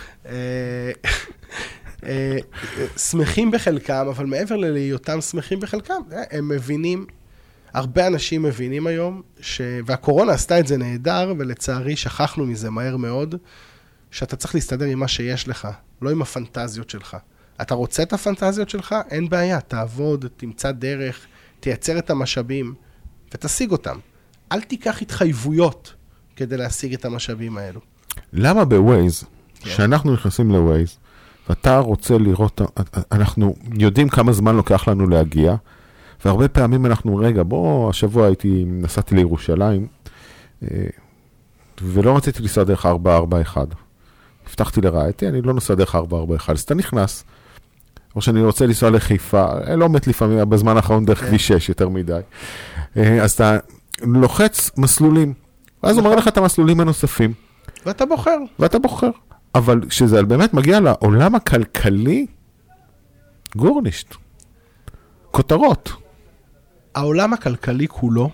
שמחים בחלקם, אבל מעבר להיותם שמחים בחלקם, הם מבינים, הרבה אנשים מבינים היום, ש... והקורונה עשתה את זה נהדר, ולצערי שכחנו מזה מהר מאוד, שאתה צריך להסתדר עם מה שיש לך, לא עם הפנטזיות שלך. אתה רוצה את הפנטזיות שלך? אין בעיה, תעבוד, תמצא דרך, תייצר את המשאבים, ותשיג אותם. אל תיקח התחייבויות כדי להשיג את המשאבים האלו. למה בווייז, שאנחנו נכנסים לווייז, ואתה רוצה לראות, אנחנו יודעים כמה זמן לוקח לנו להגיע, והרבה פעמים אנחנו, רגע, בוא, השבוע הייתי, נסעתי לירושלים, ולא רציתי לנסוע דרך ארבע ארבע אחת. הבטחתי לרעייתי, אני לא נוסע דרך ארבע ארבע אחת, אז אתה נכנס, או שאני רוצה לנסוע לחיפה, לא מת לפעמים, בזמן האחרון דרך כביש שש יותר מדי. אז אתה לוחץ מסלולים, ואז הוא אומר לך את המסלולים הנוספים. ואתה בוחר. ואתה בוחר. אבל כשזה באמת מגיע לעולם הכלכלי, גורנישט. כותרות. העולם הכלכלי כולו,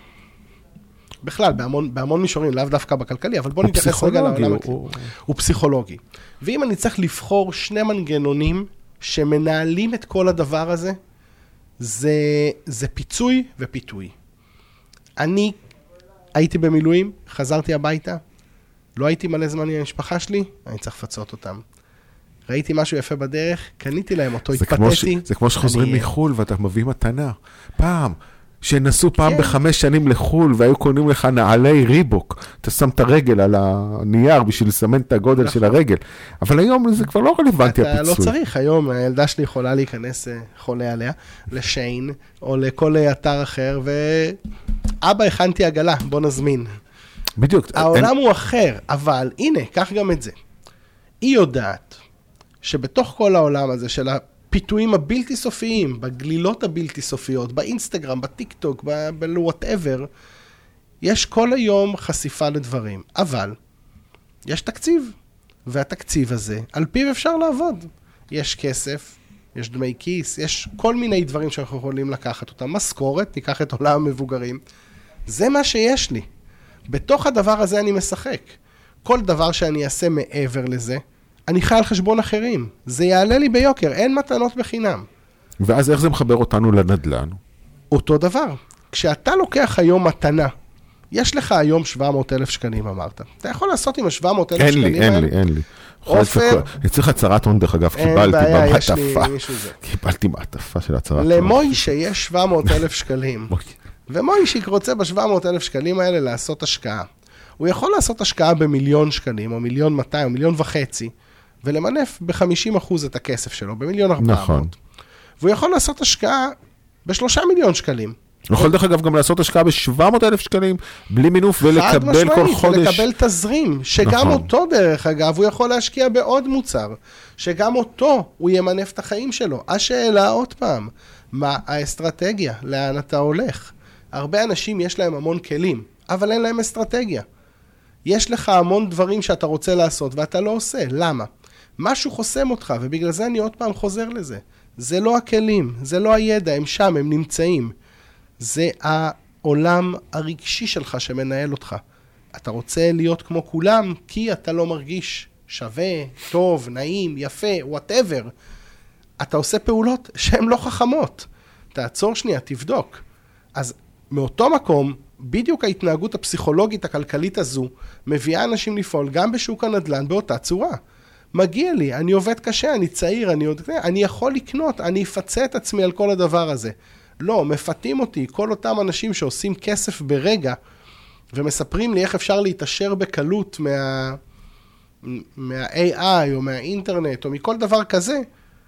בכלל, בהמון, בהמון מישורים, לאו דווקא בכלכלי, אבל בוא נתייחס רגע לעולם הכלכלי. הוא... הוא פסיכולוגי. ואם אני צריך לבחור שני מנגנונים שמנהלים את כל הדבר הזה, זה, זה פיצוי ופיתוי. אני הייתי במילואים, חזרתי הביתה, לא הייתי מלא זמן עם המשפחה שלי, אני צריך לפצות אותם. ראיתי משהו יפה בדרך, קניתי להם אותו, התפתיתי. זה כמו שחוזרים מחול ואתה מביא מתנה. פעם, שנסו פעם בחמש שנים לחול והיו קונים לך נעלי ריבוק, אתה שם את הרגל על הנייר בשביל לסמן את הגודל של הרגל. אבל היום זה כבר לא רלוונטי הפיצוי. אתה לא צריך, היום הילדה שלי יכולה להיכנס, חולה עליה, לשיין או לכל אתר אחר, ואבא, הכנתי עגלה, בוא נזמין. בדיוק. העולם הוא אחר, אבל הנה, קח גם את זה. היא יודעת שבתוך כל העולם הזה של הפיתויים הבלתי סופיים, בגלילות הבלתי סופיות, באינסטגרם, בטיק טוק, ב-whatever, יש כל היום חשיפה לדברים. אבל יש תקציב, והתקציב הזה, על פיו אפשר לעבוד. יש כסף, יש דמי כיס, יש כל מיני דברים שאנחנו יכולים לקחת אותם. משכורת, ניקח את עולם המבוגרים. זה מה שיש לי. בתוך הדבר הזה אני משחק. כל דבר שאני אעשה מעבר לזה, אני חי על חשבון אחרים. זה יעלה לי ביוקר, אין מתנות בחינם. ואז איך זה מחבר אותנו לנדל"ן? אותו דבר. כשאתה לוקח היום מתנה, יש לך היום שבע מאות אלף שקלים, אמרת. אתה יכול לעשות עם ה-שבע מאות אלף שקלים? אין לי, אין לי, אין לי. עופר. אני צריך הצהרת הון, דרך אגב, קיבלתי במעטפה. קיבלתי מעטפה של הצהרת הון. למוי שיש שבע מאות אלף שקלים. ומוישיק רוצה ב-שבע מאות אלף שקלים האלה לעשות השקעה. הוא יכול לעשות השקעה במיליון שקלים, או מיליון מאתיים, או מיליון וחצי, ולמנף ב-חמישים אחוז את הכסף שלו, במיליון ארבע מאות. נכון. והוא יכול לעשות השקעה בשלושה מיליון שקלים. הוא יכול דרך אגב גם לעשות השקעה ב-שבע מאות אלף שקלים, בלי מינוף, ולקבל כל חודש. ולקבל תזרים, שגם אותו דרך אגב, הוא יכול להשקיע בעוד מוצר, שגם אותו הוא ימנף את החיים שלו. השאלה עוד פעם, מה האסטרטגיה? לאן אתה הולך? הרבה אנשים יש להם המון כלים, אבל אין להם אסטרטגיה. יש לך המון דברים שאתה רוצה לעשות, ואתה לא עושה. למה? משהו חוסם אותך, ובגלל זה אני עוד פעם חוזר לזה. זה לא הכלים, זה לא הידע, הם שם, הם נמצאים. זה העולם הרגשי שלך שמנהל אותך. אתה רוצה להיות כמו כולם, כי אתה לא מרגיש שווה, טוב, נעים, יפה, whatever. אתה עושה פעולות שהן לא חכמות. תעצור שנייה, תבדוק. אז מאותו מקום, בדיוק ההתנהגות הפסיכולוגית הכלכלית הזו, מביאה אנשים לפעול גם בשוק הנדל"ן באותה צורה. מגיע לי, אני עובד קשה, אני צעיר, אני, עוד, אני יכול לקנות, אני אפצה את עצמי על כל הדבר הזה. לא, מפתים אותי, כל אותם אנשים שעושים כסף ברגע, ומספרים לי איך אפשר להתאשר בקלות מה, מה-איי איי או מהאינטרנט או מכל דבר כזה,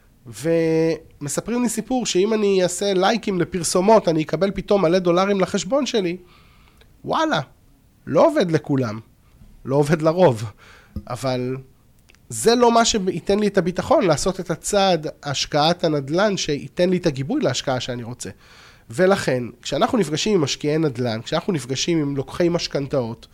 ומספרים לי סיפור שאם אני אעשה לייקים לפרסומות, אני אקבל פתאום מלא דולרים לחשבון שלי. וואלה, לא עובד לכולם, לא עובד לרוב, אבל זה לא מה שייתן לי את הביטחון לעשות את הצעד השקעת הנדל"ן שייתן לי את הגיבוי להשקעה שאני רוצה. ולכן, כשאנחנו נפגשים עם משקיעי נדל"ן, כשאנחנו נפגשים עם לוקחי משכנתאות,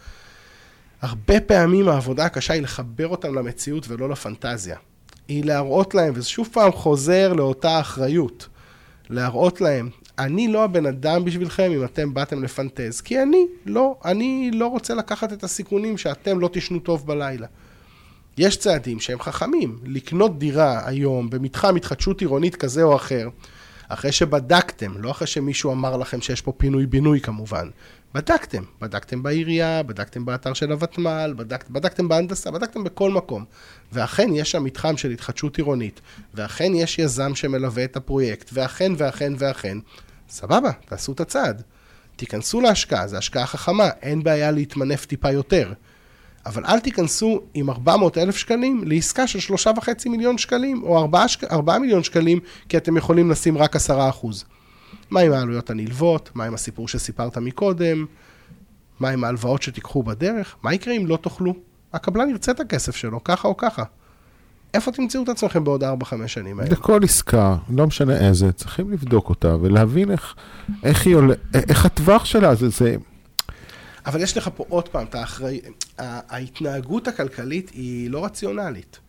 הרבה פעמים העבודה הקשה היא לחבר אותם למציאות ולא לפנטזיה. היא להראות להם, וזה שוב פעם חוזר לאותה אחריות, להראות להם, אני לא הבן אדם בשבילכם אם אתם באתם לפנטז, כי אני לא, אני לא רוצה לקחת את הסיכונים שאתם לא תשנו טוב בלילה. יש צעדים שהם חכמים, לקנות דירה היום במתחם התחדשות עירונית כזה או אחר, אחרי שבדקתם, לא אחרי שמישהו אמר לכם שיש פה פינוי בינוי כמובן, בדקתם, בדקתם בעירייה, בדקתם באתר של הוותמ"ל, בדק, בדקתם בהנדסה, בדקתם בכל מקום, ואכן יש שם מתחם של התחדשות עירונית, ואכן יש יזם שמלווה את הפרויקט, ואכן ואכן ואכן, סבבה, תעשו את הצעד, תיכנסו להשקעה, זו השקעה חכמה, אין בעיה להתמנף טיפה יותר, אבל אל תיכנסו עם ארבע מאות אלף שקלים לעסקה של שלושה וחצי מיליון שקלים, או ארבעה מיליון שקלים, כי אתם יכולים לשים רק עשרה אחוז. מה עם העלויות הנלוות? מה עם הסיפור שסיפרת מקודם? מה עם ההלוואות שתיקחו בדרך? מה יקרה אם לא תוכלו? הקבלן ירצה את הכסף שלו, ככה או ככה. איפה תמצאו את עצמכם בעוד ארבע חמש שנים האלה? בכל עסקה, לא משנה איזה, צריכים לבדוק אותה, ולהבין איך, איך היא עולה, איך הטווח שלה, זה, זה... אבל יש לך פה עוד פעם, האחראי, ההתנהגות הכלכלית היא לא רציונלית.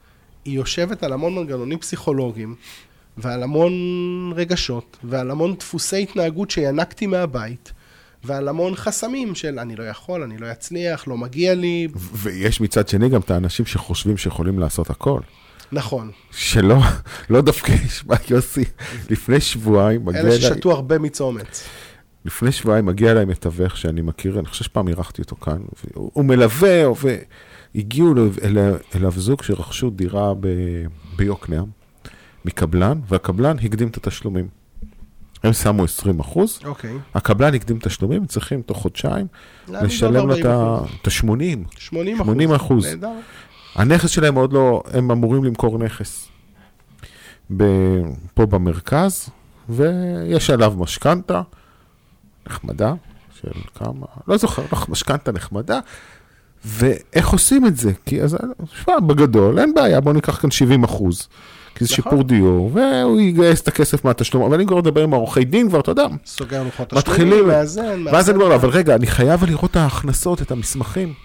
היא יושבת על המון מנגנונים פסיכולוגיים, ועל המון רגשות, ועל המון דפוסי התנהגות שינקתי מהבית, ועל המון חסמים של אני לא יכול, אני לא אצליח, לא מגיע לי. ויש מצד שני גם את האנשים שחושבים שיכולים לעשות הכל. נכון. שלא, לא דווקא ישמע יוסי, לפני שבועיים מגיע אלה ששתו הרבה מצומץ. לפני שבועיים מגיע אליי מתווך שאני מכיר, אני חושב שפעם אירחתי אותו כאן, הוא מלווה, והגיעו אליו זוג שרכשו דירה ביוקנעם, מקבלן, והקבלן הקדים את התשלומים. הם שמו עשרים אחוז, אוקיי. הקבלן הקדים תשלומים, צריכים תוך חודשיים לשלם לו את ה-שמונים. שמונים אחוז. נהדר. הנכס שלהם עוד לא, הם אמורים למכור נכס פה במרכז, ויש עליו משכנתה, נחמדה, של כמה, לא זוכר, משכנתה נחמדה, ואיך עושים את זה? כי אז, שפה, בגדול, אין בעיה, בואו ניקח כאן שבעים אחוז, כי זה שיפור דיור, והוא יגייס את הכסף מהתשלום, אבל אני כבר מדבר עם העורכי דין, כבר אתה יודע, סוגר לוחות תשלומים, מאזן, ואז אני אומר, אבל רגע, אני חייב לראות את ההכנסות, את המסמכים.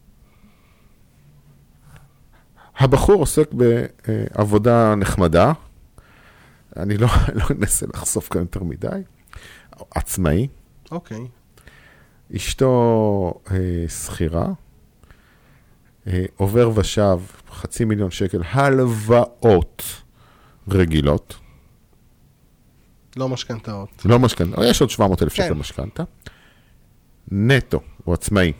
הבחור עוסק בעבודה נחמדה, אני לא, לא אנסה לחשוף כאן יותר מדי, עצמאי. אוקיי. אשתו אה, שכירה, אה, עובר ושב, חצי מיליון שקל, הלוואות רגילות. לא משכנתאות. לא משכנתאות, יש עוד שבע מאות אלף שקל משכנתה. נטו, הוא עצמאי.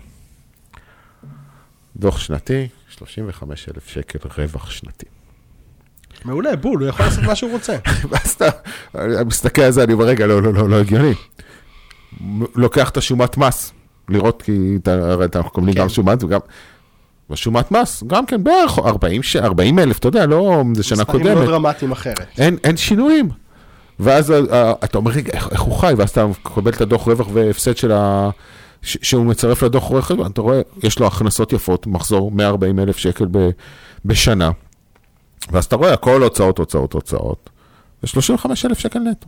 דוח שנתי, שלושים וחמישה אלף שקל רווח שנתי. מעולה, בול, הוא יכול לעשות מה שהוא רוצה. ואז אתה מסתכל על זה, אני אומר, רגע, לא, לא, לא, לא הגיוני. לוקח את השומת מס, לראות, כי אנחנו קומלים גם שומת, וגם, בשומת מס, גם כן בערך ארבעים אלף, אתה יודע, לא, זה שנה קודמת. מספרים לא דרמטיים אחרת. אין שינויים. ואז אתה אומר, רגע, איך הוא חי? ואז אתה קובל את הדוח רווח והפסד של ה... שהוא מצרף לדוח רווח, אתה רואה, יש לו הכנסות יפות, מחזור מאה וארבעים אלף שקל בשנה. ואז אתה רואה, הכל הוצאות, הוצאות, הוצאות, ו-שלושים וחמישה אלף שקל נטו.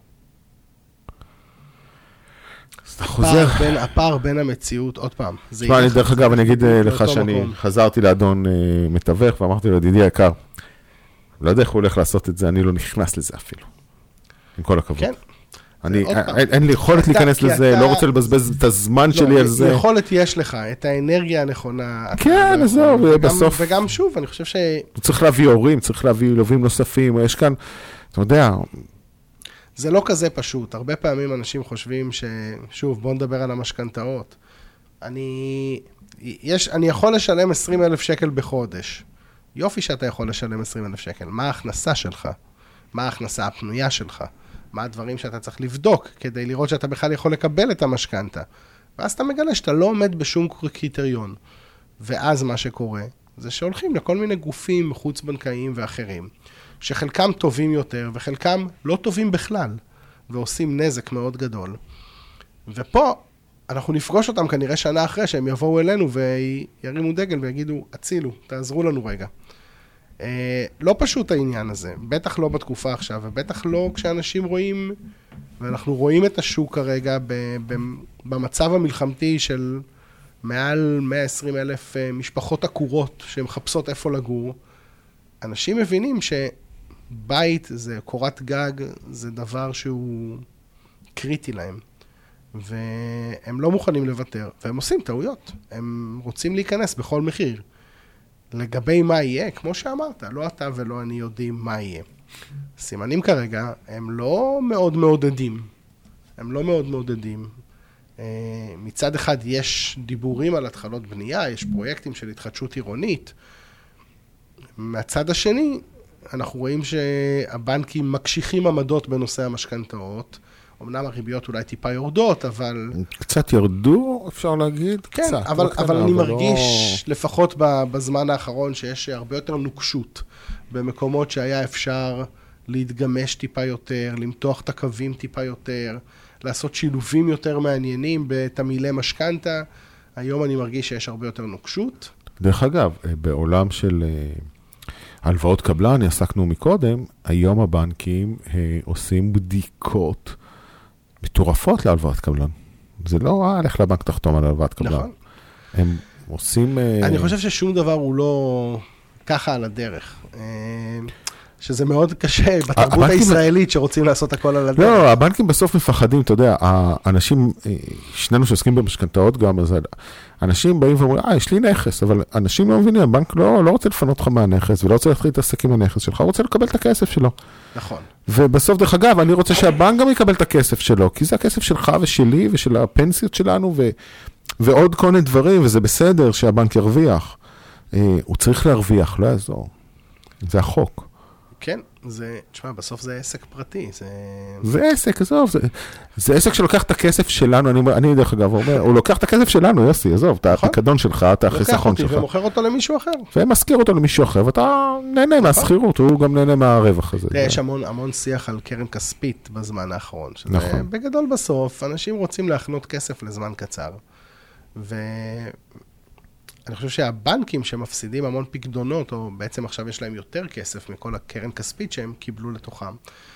אז אתה חוזר... בין, הפער בין המציאות, עוד פעם. תשמע, אני דרך אגב, אני אגיד לך שאני מקום. חזרתי לאדון אה, מתווך, ואמרתי לו, ידידי היקר, לא יודע איך הוא הולך לעשות את זה, אני לא נכנס לזה אפילו. עם כל הכבוד. כן. אני, אין, אין לי יכולת להיכנס לזה, לא רוצה לבזבז את הזמן שלי על זה. יכולת יש לך, את האנרגיה הנכונה. כן, זהו, בסוף. וגם שוב, אני חושב ש... צריך להביא הורים, צריך להביא לווים נוספים, יש כאן, אתה יודע... זה לא כזה פשוט. הרבה פעמים אנשים חושבים ש... שוב, בוא נדבר על המשכנתאות. אני... יש, אני יכול לשלם עשרים אלף שקל בחודש. יופי שאתה יכול לשלם עשרים אלף שקל. מה ההכנסה שלך? מה ההכנסה הפנויה שלך? מה הדברים שאתה צריך לבדוק, כדי לראות שאתה בכלל יכול לקבל את המשכנתה. ואז אתה מגלה שאתה לא עומד בשום קריטריון. ואז מה שקורה, זה שהולכים לכל מיני גופים חוץ-בנקאיים ואחרים, שחלקם טובים יותר, וחלקם לא טובים בכלל, ועושים נזק מאוד גדול. ופה אנחנו נפגוש אותם כנראה שנה אחרי, שהם יבואו אלינו וירימו דגל ויגידו, הצילו, תעזרו לנו רגע. לא פשוט העניין הזה, בטח לא בתקופה עכשיו, ובטח לא כשאנשים רואים, ואנחנו רואים את השוק כרגע במצב המלחמתי של מעל מאה ועשרים אלף משפחות עקורות שמחפשות איפה לגור. אנשים מבינים שבית זה קורת גג, זה דבר שהוא קריטי להם, והם לא מוכנים לוותר, והם עושים טעויות, הם רוצים להיכנס בכל מחיר. לגבי מה יהיה, כמו שאמרת, לא אתה ולא אני יודעים מה יהיה. סימנים כרגע הם לא מאוד מעודדים. הם לא מאוד מעודדים. מצד אחד יש דיבורים על התחלות בנייה, יש פרויקטים של התחדשות עירונית. מהצד השני, אנחנו רואים שהבנקים מקשיחים עמדות בנושא המשכנתאות. אמנם הריביות אולי טיפה יורדות, אבל... קצת ירדו, אפשר להגיד? כן, קצת, אבל, לא אבל קטנה, אני אבל מרגיש, לא... לפחות בזמן האחרון, שיש הרבה יותר נוקשות במקומות שהיה אפשר להתגמש טיפה יותר, למתוח את הקווים טיפה יותר, לעשות שילובים יותר מעניינים בתמילי משכנתה. היום אני מרגיש שיש הרבה יותר נוקשות. דרך אגב, בעולם של הלוואות קבלן, עסקנו מקודם, היום הבנקים עושים בדיקות מטורפות להלוואת קבלן. זה לא, אה, לך לבנק תחתום על הלוואת קבלן. נכון. הם עושים... אני חושב ששום דבר הוא לא ככה על הדרך. שזה מאוד קשה בתרבות הישראלית שרוצים לעשות הכל על הדרך. לא, הבנקים בסוף מפחדים, אתה יודע, האנשים, שנינו שעוסקים במשכנתאות גם, אז אנשים באים ואומרים, אה, יש לי נכס, אבל אנשים לא מבינים, הבנק לא, לא רוצה לפנות אותך מהנכס, ולא רוצה להתחיל להתעסק עם הנכס שלך, הוא רוצה לקבל את הכסף שלו. נכון. ובסוף, דרך אגב, אני רוצה שהבנק גם יקבל את הכסף שלו, כי זה הכסף שלך ושלי ושל הפנסיות שלנו, ו, ועוד כל מיני דברים, וזה בסדר שהבנק ירוויח. הוא צריך להרוויח, לא יעזור. זה החוק. כן, זה, תשמע, בסוף זה עסק פרטי, זה... זה עסק, עזוב, זה, זה עסק שלוקח את הכסף שלנו, אני, אני דרך אגב אומר, הוא לוקח את הכסף שלנו, יוסי, עזוב, את הפיקדון שלך, את החיסכון שלך. ומוכר אותו למישהו אחר. ומזכיר אותו למישהו אחר, ואתה נהנה מהסחירות, הוא גם נהנה מהרווח הזה. יש המון, המון שיח על קרן כספית בזמן האחרון, שזה בגדול בסוף, אנשים רוצים להכנות כסף לזמן קצר, ו... אני חושב שהבנקים שמפסידים המון פקדונות, או בעצם עכשיו יש להם יותר כסף מכל הקרן כספית שהם קיבלו לתוכם,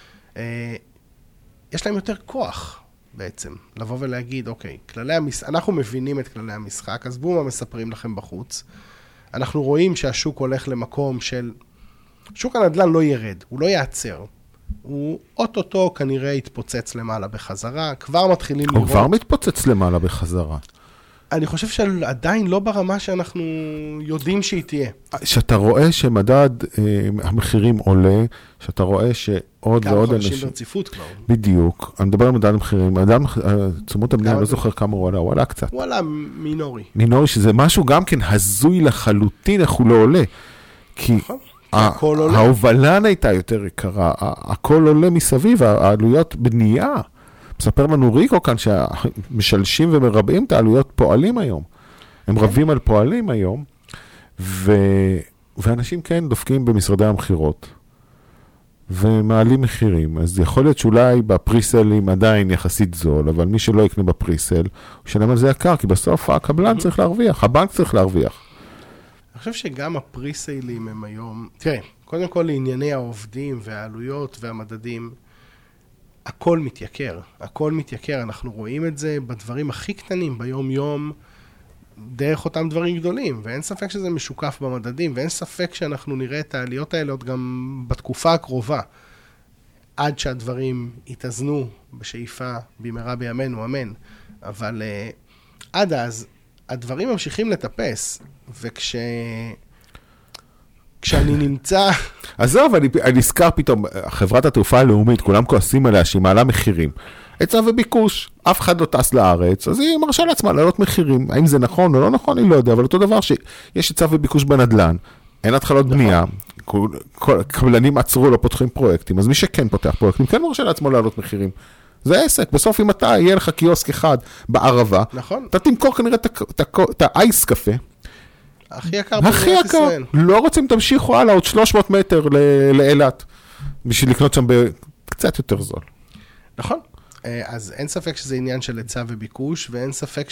יש להם יותר כוח בעצם, לבוא ולהגיד, אוקיי, כללי המש... אנחנו מבינים את כללי המשחק, אז בואו מה מספרים לכם בחוץ. אנחנו רואים שהשוק הולך למקום של... שוק הנדל"ן לא ירד, הוא לא יעצר. הוא אוטוטו כנראה יתפוצץ למעלה בחזרה, כבר מתחילים לראות... הוא כבר מתפוצץ למעלה בחזרה. אני חושב שעדיין לא ברמה שאנחנו יודעים שהיא תהיה. שאתה רואה שמדד אה, המחירים עולה, שאתה רואה שעוד ועוד אנשים... כמה חודשים ברציפות כבר. בדיוק. אני מדבר על מדד המחירים. מדד תשומות הבנייה, אני לא זוכר כמה הוא עלה, הוא עלה קצת. הוא עלה מינורי. מינורי, שזה משהו גם כן הזוי לחלוטין, איך הוא לא עולה. כי ההובלן הייתה יותר יקרה, הכל עולה מסביב, העלויות בנייה. מספר לנו ריקו כאן שמשלשים ומרבעים את העלויות פועלים היום. הם רבים על פועלים היום, ו... ואנשים כן דופקים במשרדי המחירות, ומעלים מחירים. אז יכול להיות שאולי בפריסלים עדיין יחסית זול, אבל מי שלא יקנה בפריסל, הוא שלם על זה יקר, כי בסוף הקבלן צריך להרוויח, הבנק צריך להרוויח. אני חושב שגם הפריסלים הם היום... תראה, קודם כל לענייני העובדים והעלויות והמדדים, הכל מתייקר, הכל מתייקר, אנחנו רואים את זה בדברים הכי קטנים, ביום יום, דרך אותם דברים גדולים, ואין ספק שזה משוקף במדדים, ואין ספק שאנחנו נראה את העליות האלה עוד גם בתקופה הקרובה, עד שהדברים יתאזנו בשאיפה במהרה בימינו, אמן. אבל uh, עד אז, הדברים ממשיכים לטפס, וכש... כשאני נמצא... עזוב, אני, אני נזכר פתאום, חברת התעופה הלאומית, כולם כועסים עליה שהיא מעלה מחירים. היצע וביקוש, אף אחד לא טס לארץ, אז היא מרשה לעצמה לעלות מחירים. האם זה נכון או לא נכון, אני לא יודע, אבל אותו דבר שיש היצע וביקוש בנדלן, אין התחלות בנייה, קבלנים עצרו, לא פותחים פרויקטים, אז מי שכן פותח פרויקטים, כן מרשה לעצמו לעלות מחירים. זה עסק, בסוף אם אתה, יהיה לך קיוסק אחד בערבה, נכון. אתה תמכור כנראה את האייס קפה, הכי יקר במדינת ישראל. לא רוצים, תמשיכו הלאה, עוד שלוש מאות מטר לאילת, בשביל לקנות שם קצת יותר זול. נכון. אז אין ספק שזה עניין של היצע וביקוש, ואין ספק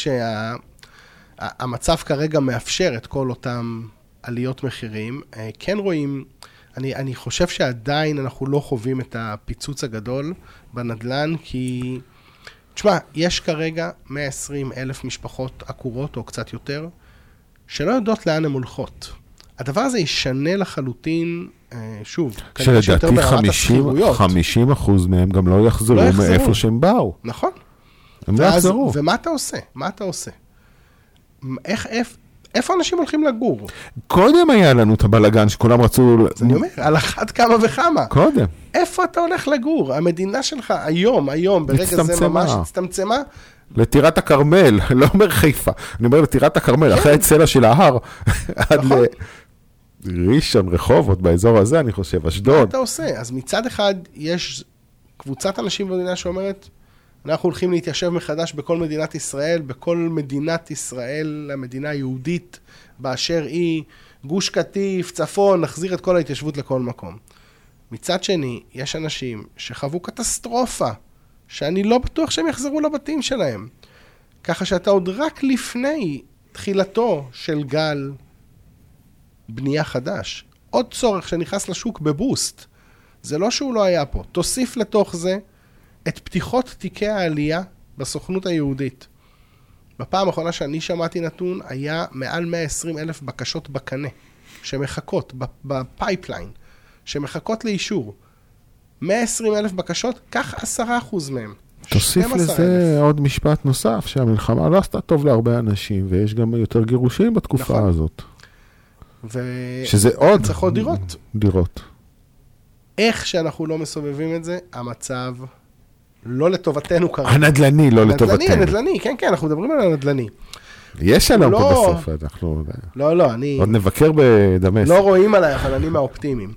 שהמצב כרגע מאפשר את כל אותם עליות מחירים. כן רואים, אני, אני חושב שעדיין אנחנו לא חווים את הפיצוץ הגדול בנדלן, כי, תשמע, יש כרגע מאה ועשרים אלף משפחות עקורות או קצת יותר, שלא יודעות לאן הן הולכות. הדבר הזה ישנה לחלוטין, שוב, כנראה שיותר ברמת הסחירויות. חמישים אחוז מהם גם לא יחזרו, לא יחזרו. מאיפה שהם באו. נכון. הם לא יחזרו. ומה אתה עושה? מה אתה עושה? איך, איפה, איפה אנשים הולכים לגור? קודם היה לנו את הבלגן שכולם רצו... אז אני אומר, על אחת כמה וכמה. קודם. איפה אתה הולך לגור? המדינה שלך היום, היום, ברגע זה ממש הצטמצמה, לטירת הכרמל, לא אומר חיפה, אני אומר לטירת הכרמל, אחרי הצלע של ההר, עד לראשון, רחובות, באזור הזה, אני חושב, אשדוד. מה אתה עושה? אז מצד אחד, יש קבוצת אנשים במדינה שאומרת, אנחנו הולכים להתיישב מחדש בכל מדינת ישראל, בכל מדינת ישראל, המדינה היהודית, באשר היא, גוש קטיף, צפון, נחזיר את כל ההתיישבות לכל מקום. מצד שני, יש אנשים שחוו קטסטרופה, שאני לא בטוח שהם יחזרו לבתים שלהם. ככה שאתה עוד רק לפני תחילתו של גל בנייה חדש, עוד צורך שנכנס לשוק בבוסט, זה לא שהוא לא היה פה. תוסיף לתוך זה את פתיחות תיקי העלייה בסוכנות היהודית. בפעם האחרונה שאני שמעתי נתון, היה מעל מאה ועשרים אלף בקשות בקנה. שמחכות בפייפליין, שמחכות לאישור. מאה ועשרים אלף בקשות, כך עשרה אחוז מהם. תוסיף לזה עוד משפט נוסף, שהמלחמה לא עשתה טוב להרבה אנשים, ויש גם יותר גירושים בתקופה נכון. הזאת. ו... שזה עוד... צריך עוד דירות. דירות. איך שאנחנו לא מסובבים את זה, המצב לא לטובתנו כרגע. הנדלני, לא הנדלני, לטובתנו. הנדלני, הנדלני, כן, כן, אנחנו מדברים על הנדלני. יש שלום לא... פה בסוף, אנחנו... לא, לא, אני... עוד נבקר בדמס. לא רואים עליי, אבל אני מהאופטימיים.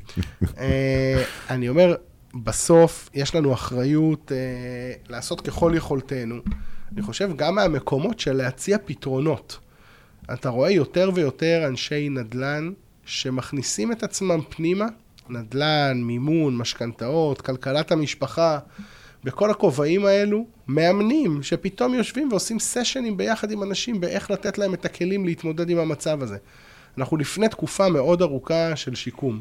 אני אומר, בסוף יש לנו אחריות לעשות ככל יכולתנו. אני חושב גם מהמקומות של להציע פתרונות. אתה רואה יותר ויותר אנשי נדל"ן שמכניסים את עצמם פנימה, נדל"ן, מימון, משכנתאות, כלכלת המשפחה, בכל הכובעים האלו, מאמנים שפתאום יושבים ועושים סשנים ביחד עם אנשים באיך לתת להם את הכלים להתמודד עם המצב הזה. אנחנו לפני תקופה מאוד ארוכה של שיקום.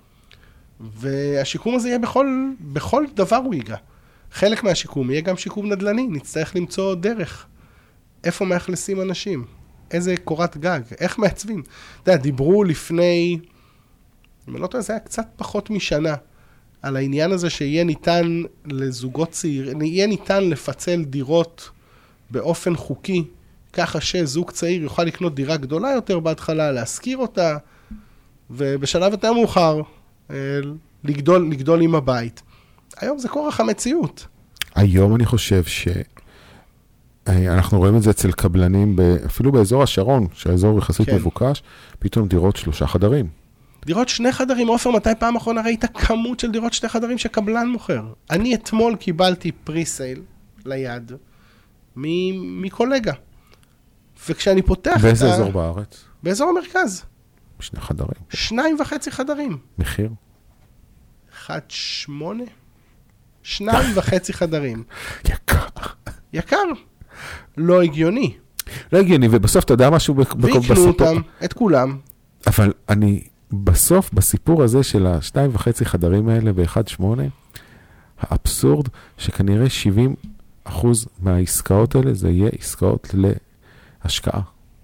והשיקום הזה יהיה בכל, בכל דבר הוא ייגע. חלק מהשיקום יהיה גם שיקום נדל"ני, נצטרך למצוא דרך. איפה מאכלסים אנשים? איזה קורת גג? איך מעצבים? אתה יודע, דיברו לפני, אם אני לא טועה, זה היה קצת פחות משנה, על העניין הזה שיהיה ניתן לזוגות צעיר, יהיה ניתן לפצל דירות באופן חוקי, ככה שזוג צעיר יוכל לקנות דירה גדולה יותר בהתחלה, להשכיר אותה, ובשלב יותר מאוחר, לגדול, לגדול עם הבית. היום זה כורח המציאות. היום אני חושב שאנחנו רואים את זה אצל קבלנים, אפילו באזור השרון, שהאזור יחסית כן. מבוקש, פתאום דירות שלושה חדרים. דירות שני חדרים, עופר, מתי פעם אחרונה ראית כמות של דירות שני חדרים שקבלן מוכר? אני אתמול קיבלתי פרי-סייל ליד מקולגה. וכשאני פותח את ה... באיזה אזור בארץ? באזור המרכז. שני חדרים. שניים וחצי חדרים. מחיר? אחד שמונה? שניים וחצי חדרים. יקר. יקר. לא הגיוני. לא הגיוני, ובסוף אתה יודע משהו... ויקנו אותם, את כולם. אבל אני... בסוף, בסיפור הזה של השתיים וחצי חדרים האלה ב-אחד שמונה, האבסורד שכנראה שבעים אחוז מהעסקאות האלה זה יהיה עסקאות להשקעה.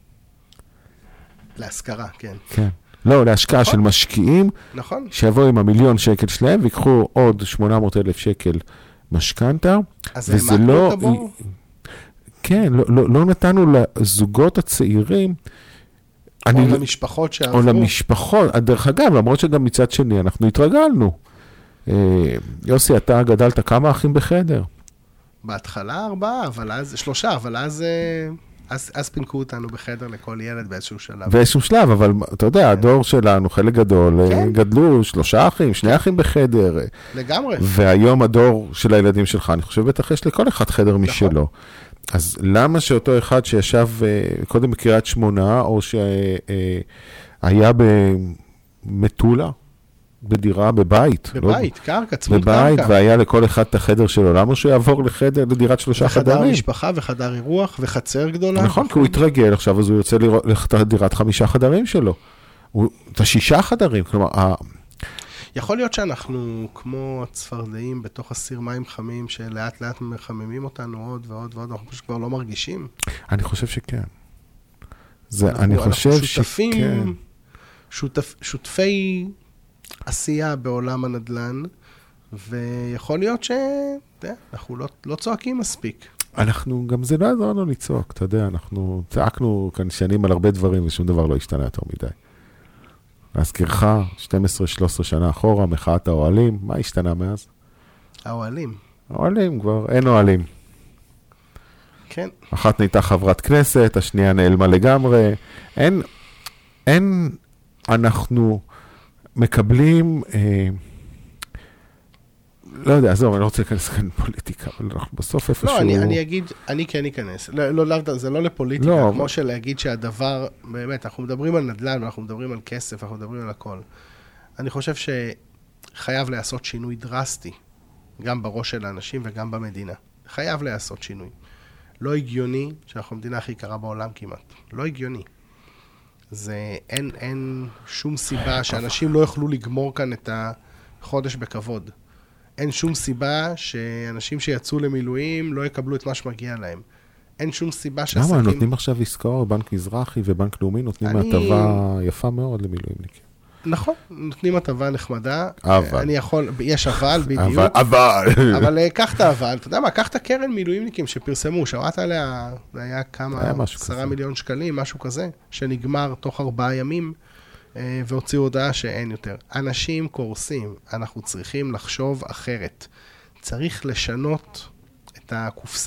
להשכרה, כן. כן. לא, להשקעה נכון. של משקיעים, נכון. שיבואו עם המיליון שקל שלהם, ויקחו עוד שמונה מאות אלף שקל משכנתה, וזה לא... הבור? כן, לא, לא, לא נתנו לזוגות הצעירים, או אני, למשפחות שעברו. או למשפחות, דרך אגב, למרות שגם מצד שני, אנחנו התרגלנו. אה, יוסי, אתה גדלת כמה אחים בחדר? בהתחלה ארבעה, אבל אז, שלושה, אבל אז, אז, אז פינקו אותנו בחדר לכל ילד באיזשהו שלב. באיזשהו שלב, אבל אתה יודע, הדור שלנו, חלק גדול, כן. גדלו שלושה אחים, שני אחים בחדר. לגמרי. והיום הדור של הילדים שלך, אני חושב בטח יש לכל אחד חדר משלו. נכון. אז למה שאותו אחד שישב קודם בקריית שמונה, או שהיה במטולה, בדירה, בבית. בבית, לא, קרקע, צמוד בבית, קרקע. והיה לכל אחד את החדר שלו. למה שהוא יעבור לחדר, לדירת שלושה חדרים? וחדר משפחה וחדר אירוח וחצר גדולה. נכון, כי הוא יתרגל עכשיו, אז הוא יוצא לראות את דירת חמישה חדרים שלו. הוא, את השישה חדרים, כלומר... יכול להיות שאנחנו כמו הצפרדעים בתוך הסיר מים חמים, שלאט לאט מחממים אותנו עוד ועוד ועוד, אנחנו פשוט כבר לא מרגישים. אני חושב שכן. זה, אנחנו, אני חושב אנחנו שותפים, שכן. שותפ, שותפי עשייה בעולם הנדל"ן, ויכול להיות שאנחנו לא, לא צועקים מספיק. אנחנו, גם זה לא יעזור לנו לצעוק, אתה יודע, אנחנו צעקנו כאן שנים על הרבה דברים, ושום דבר לא השתנה יותר מדי. להזכירך, שתים עשרה שלוש עשרה שנה אחורה, מחאת האוהלים, מה השתנה מאז? האוהלים. האוהלים, כבר אין אוהלים. כן. אחת נהייתה חברת כנסת, השנייה נעלמה לגמרי. אין, אין, אנחנו מקבלים, אה, לא יודע, עזוב, אני לא רוצה להיכנס כאן פוליטיקה, אבל אנחנו בסוף איפשהו... לא, אני, אני אגיד, אני כן אכנס. לא, לא, לא, זה לא לפוליטיקה, לא, כמו של להגיד שהדבר, באמת, אנחנו מדברים על נדל"ן, אנחנו מדברים על כסף, אנחנו מדברים על הכל. אני חושב שחייב לעשות שינוי דרסטי, גם בראש של האנשים וגם במדינה. חייב לעשות שינוי. לא הגיוני, שאנחנו המדינה הכי יקרה בעולם כמעט. לא הגיוני. זה, אין, אין שום סיבה שאנשים לא יוכלו לגמור כאן את החודש בכבוד. אין שום סיבה שאנשים שיצאו למילואים לא יקבלו את מה שמגיע להם. אין שום סיבה שעסקים... למה? נותנים עכשיו עסקאות, בנק מזרחי ובנק לאומי נותנים מהטבה יפה מאוד למילואימניקים. נכון, נותנים הטבה נחמדה. אבל. אני יכול, יש אבל בדיוק. אבל, אבל. אבל קח את האבל, אתה יודע מה, קח את הקרן מילואימניקים שפרסמו, שמעת עליה, זה היה כמה, עשרה מיליון שקלים, משהו כזה, שנגמר תוך ארבעה ימים, והוציאו הודעה שאין יותר. אנשים קורסים, אנחנו צריכים לחשוב אחרת. צריך לשנות את הקופסה,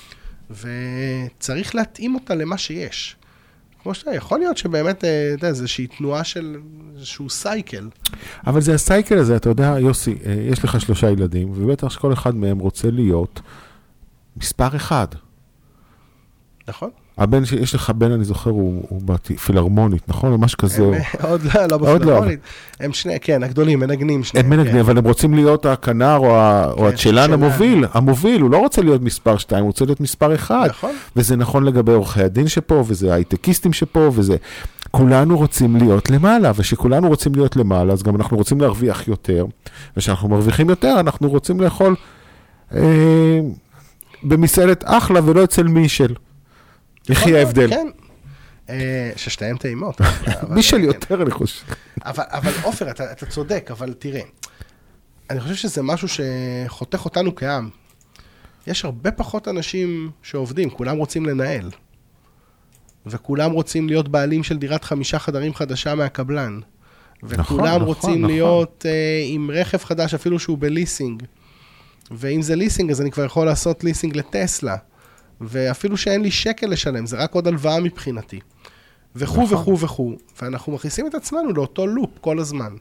וצריך להתאים אותה למה שיש. כמו שאתה, יכול להיות שבאמת, אתה יודע, זה איזושהי תנועה של איזשהו סייקל. אבל זה הסייקל הזה, אתה יודע, יוסי, יש לך שלושה ילדים, ובטח שכל אחד מהם רוצה להיות מספר אחד. נכון. הבן, יש לך בן, אני זוכר, הוא, הוא בפילהרמונית, נכון? ממש כזה. עוד לא, לא בפילהרמונית. הם שני, כן, הגדולים, מנגנים שניהם. הם מנגנים, אבל הם רוצים להיות הכנר או הצ'לן המוביל. המוביל, הוא לא רוצה להיות מספר שתיים, הוא רוצה להיות מספר אחד. נכון. וזה נכון לגבי עורכי הדין שפה, וזה הייטקיסטים שפה, וזה... כולנו רוצים להיות למעלה, ושכולנו רוצים להיות למעלה, אז גם אנחנו רוצים להרוויח יותר, ושאנחנו מרוויחים יותר, אנחנו רוצים לאכול אה, במסעדת אחלה ולא אצל מישל. יחי ההבדל. כן, ששתיהם טעימות. מישל יותר, אני חושב. אבל אופר, אתה צודק, אבל תראה, אני חושב שזה משהו שחותך אותנו כעם. יש הרבה פחות אנשים שעובדים, כולם רוצים לנהל. וכולם רוצים להיות בעלים של דירת חמישה חדרים חדשה מהקבלן. וכולם רוצים להיות עם רכב חדש, אפילו שהוא בליסינג. ואם זה ליסינג, אז אני כבר יכול לעשות ליסינג לטסלה. ואפילו שאין לי שקל לשלם, זה רק עוד הלוואה מבחינתי. וכו וכו וכו. ואנחנו מכניסים את עצמנו לאותו לופ כל הזמן.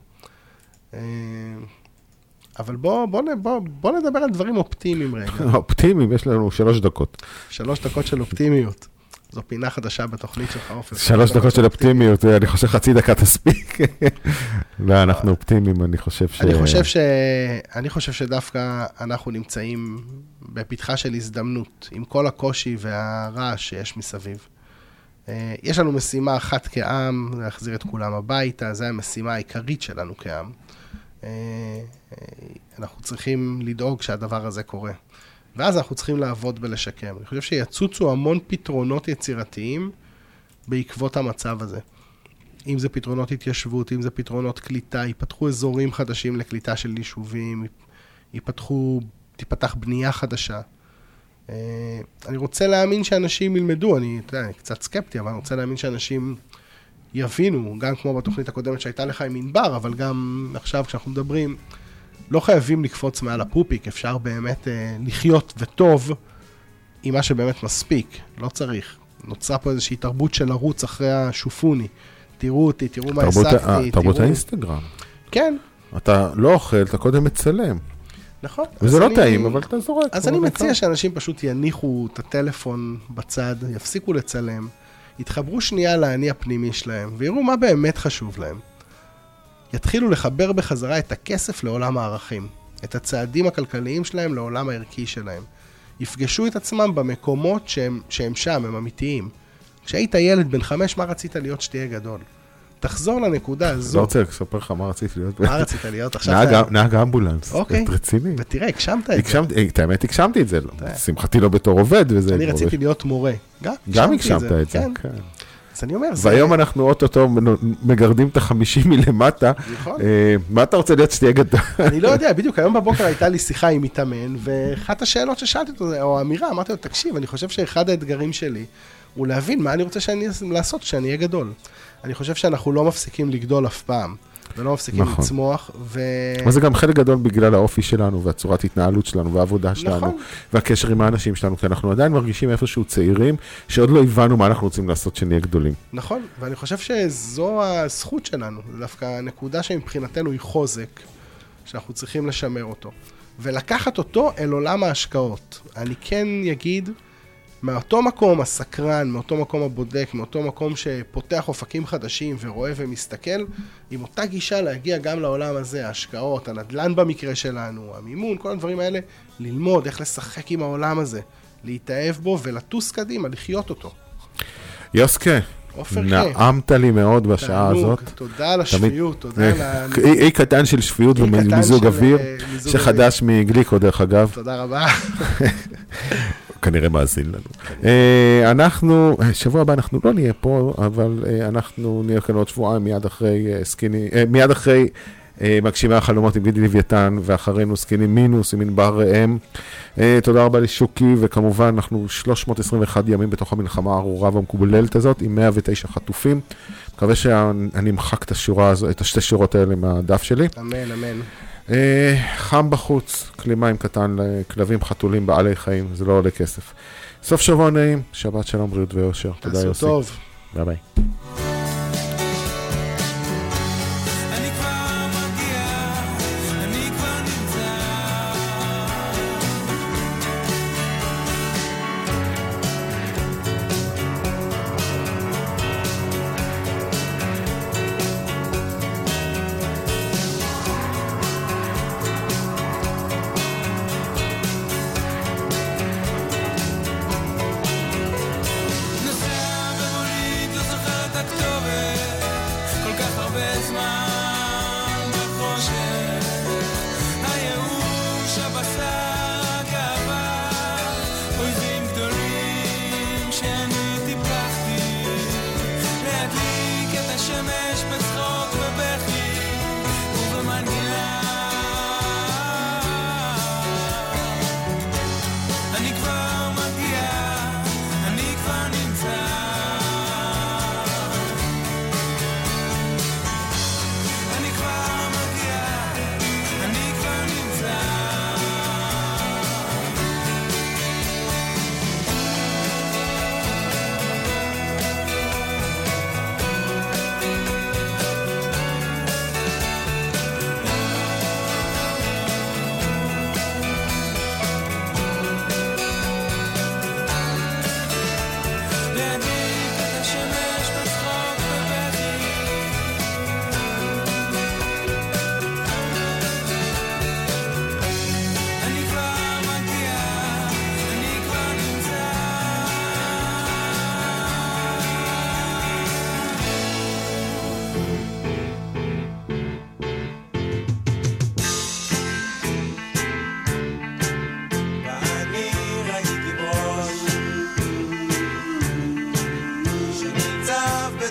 אבל בוא, בוא, בוא, בוא נדבר על דברים אופטימיים רגע. אופטימיים, יש לנו שלוש דקות. שלוש דקות של אופטימיות. זו פינה חדשה בתוכנית שלך, אופר. שלוש דקות של אופטימיות, אני חושב חצי דקה תספיק. לא, אנחנו אופטימיים, אני חושב ש... אני חושב ש... אני חושב שדווקא אנחנו נמצאים בפתחה של הזדמנות, עם כל הקושי והרעש שיש מסביב. יש לנו משימה אחת כעם, להחזיר את כולם הביתה, זו המשימה העיקרית שלנו כעם. אנחנו צריכים לדאוג שהדבר הזה קורה. ואז אנחנו צריכים לעבוד ולשקם. אני חושב שיצוצו המון פתרונות יצירתיים בעקבות המצב הזה. אם זה פתרונות התיישבות, אם זה פתרונות קליטה, ייפתחו אזורים חדשים לקליטה של יישובים, ייפתחו, תיפתח בנייה חדשה. אני רוצה להאמין שאנשים ילמדו, אני, אתה יודע, אני קצת סקפטי, אבל אני רוצה להאמין שאנשים יבינו, גם כמו בתוכנית הקודמת שהייתה לך עם מנבר, אבל גם עכשיו כשאנחנו מדברים, לא חייבים לקפוץ מעל הפופיק, אפשר באמת אה, לחיות וטוב עם מה שבאמת מספיק, לא צריך. נוצרה פה איזושהי תרבות של לרוץ אחרי השופוני. תראו אותי, תראו מה הספתי. תרבות תראו... האינסטגרם. כן. אתה לא אוכל, אתה קודם מצלם. נכון. וזה לא אני... טעים, אבל אתה זורק. אז אני מציע שאנשים פשוט יניחו את הטלפון בצד, יפסיקו לצלם, יתחברו שנייה לעני הפנימי שלהם, ויראו מה באמת חשוב להם. יתחילו לחבר בחזרה את הכסף לעולם הערכים, את הצעדים הכלכליים שלהם לעולם הערכי שלהם. יפגשו את עצמם במקומות שהם, שהם שם, הם אמיתיים. כשהיית ילד בן חמש, מה רצית להיות שתהיה גדול? תחזור לנקודה הזו. לא רוצה לספר לך מה רציתי להיות. מה רצית להיות? נהג אמבולנס. אוקיי. רציני. ותראה, הגשמת את זה. את האמת, הגשמתי את זה. שמחתי לא בתור עובד. אני רציתי להיות מורה. גם הגשמת את זה. אז אני אומר, והיום אנחנו אוטוטו מגרדים את החמישים מלמטה. נכון. מה אתה רוצה להיות שתהיה גדול? אני לא יודע, בדיוק, היום בבוקר הייתה לי שיחה עם מתאמן, ואחת השאלות ששאלתי אותו, או האמירה, אמרתי לו, תקשיב, אני חושב שאחד האתגרים שלי, הוא להבין מה אני רוצה שאני לעשות כשאני אהיה גדול. אני חושב שאנחנו לא מפסיקים לגדול אף פעם, ולא מפסיקים נכון. לצמוח. ו... וזה גם חלק גדול בגלל האופי שלנו, והצורת התנהלות שלנו, והעבודה שלנו, נכון. והקשר עם האנשים שלנו, כי אנחנו עדיין מרגישים איפשהו צעירים, שעוד לא הבנו מה אנחנו רוצים לעשות שנהיה גדולים. נכון, ואני חושב שזו הזכות שלנו, זה דווקא הנקודה שמבחינתנו היא חוזק, שאנחנו צריכים לשמר אותו, ולקחת אותו אל עולם ההשקעות. אני כן אגיד, מאותו מקום הסקרן, מאותו מקום הבודק, מאותו מקום שפותח אופקים חדשים ורואה ומסתכל, עם אותה גישה להגיע גם לעולם הזה, ההשקעות, הנדל"ן במקרה שלנו, המימון, כל הדברים האלה, ללמוד איך לשחק עם העולם הזה, להתאהב בו ולטוס קדימה, לחיות אותו. יוסקה, נעמת לי מאוד בשעה הזאת. תודה על השפיות, תודה על... אי קטן של שפיות ומיזוג אוויר, שחדש מגליקו דרך אגב. תודה רבה. כנראה מאזין לנו. אנחנו, שבוע הבא אנחנו לא נהיה פה, אבל אנחנו נהיה כאן עוד שבועיים מיד אחרי סקיני, מיד אחרי מגשימי החלומות עם גידי לוויתן, ואחרינו סקיני מינוס עם ענבר ראם. תודה רבה לשוקי, וכמובן אנחנו שלוש מאות עשרים ואחד ימים בתוך המלחמה הארורה והמקובלת הזאת, עם מאה ותשע חטופים. מקווה שאני אמחק את השורה הזו, את השתי שורות האלה מהדף שלי. אמן, אמן. חם בחוץ, כלי מים קטן לכלבים, חתולים, בעלי חיים, זה לא עולה כסף. סוף שבוע נעים, שבת שלום, בריאות ואושר. תודה יוסי. תעשו טוב. ביי ביי.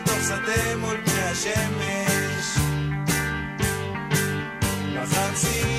השמש בחצי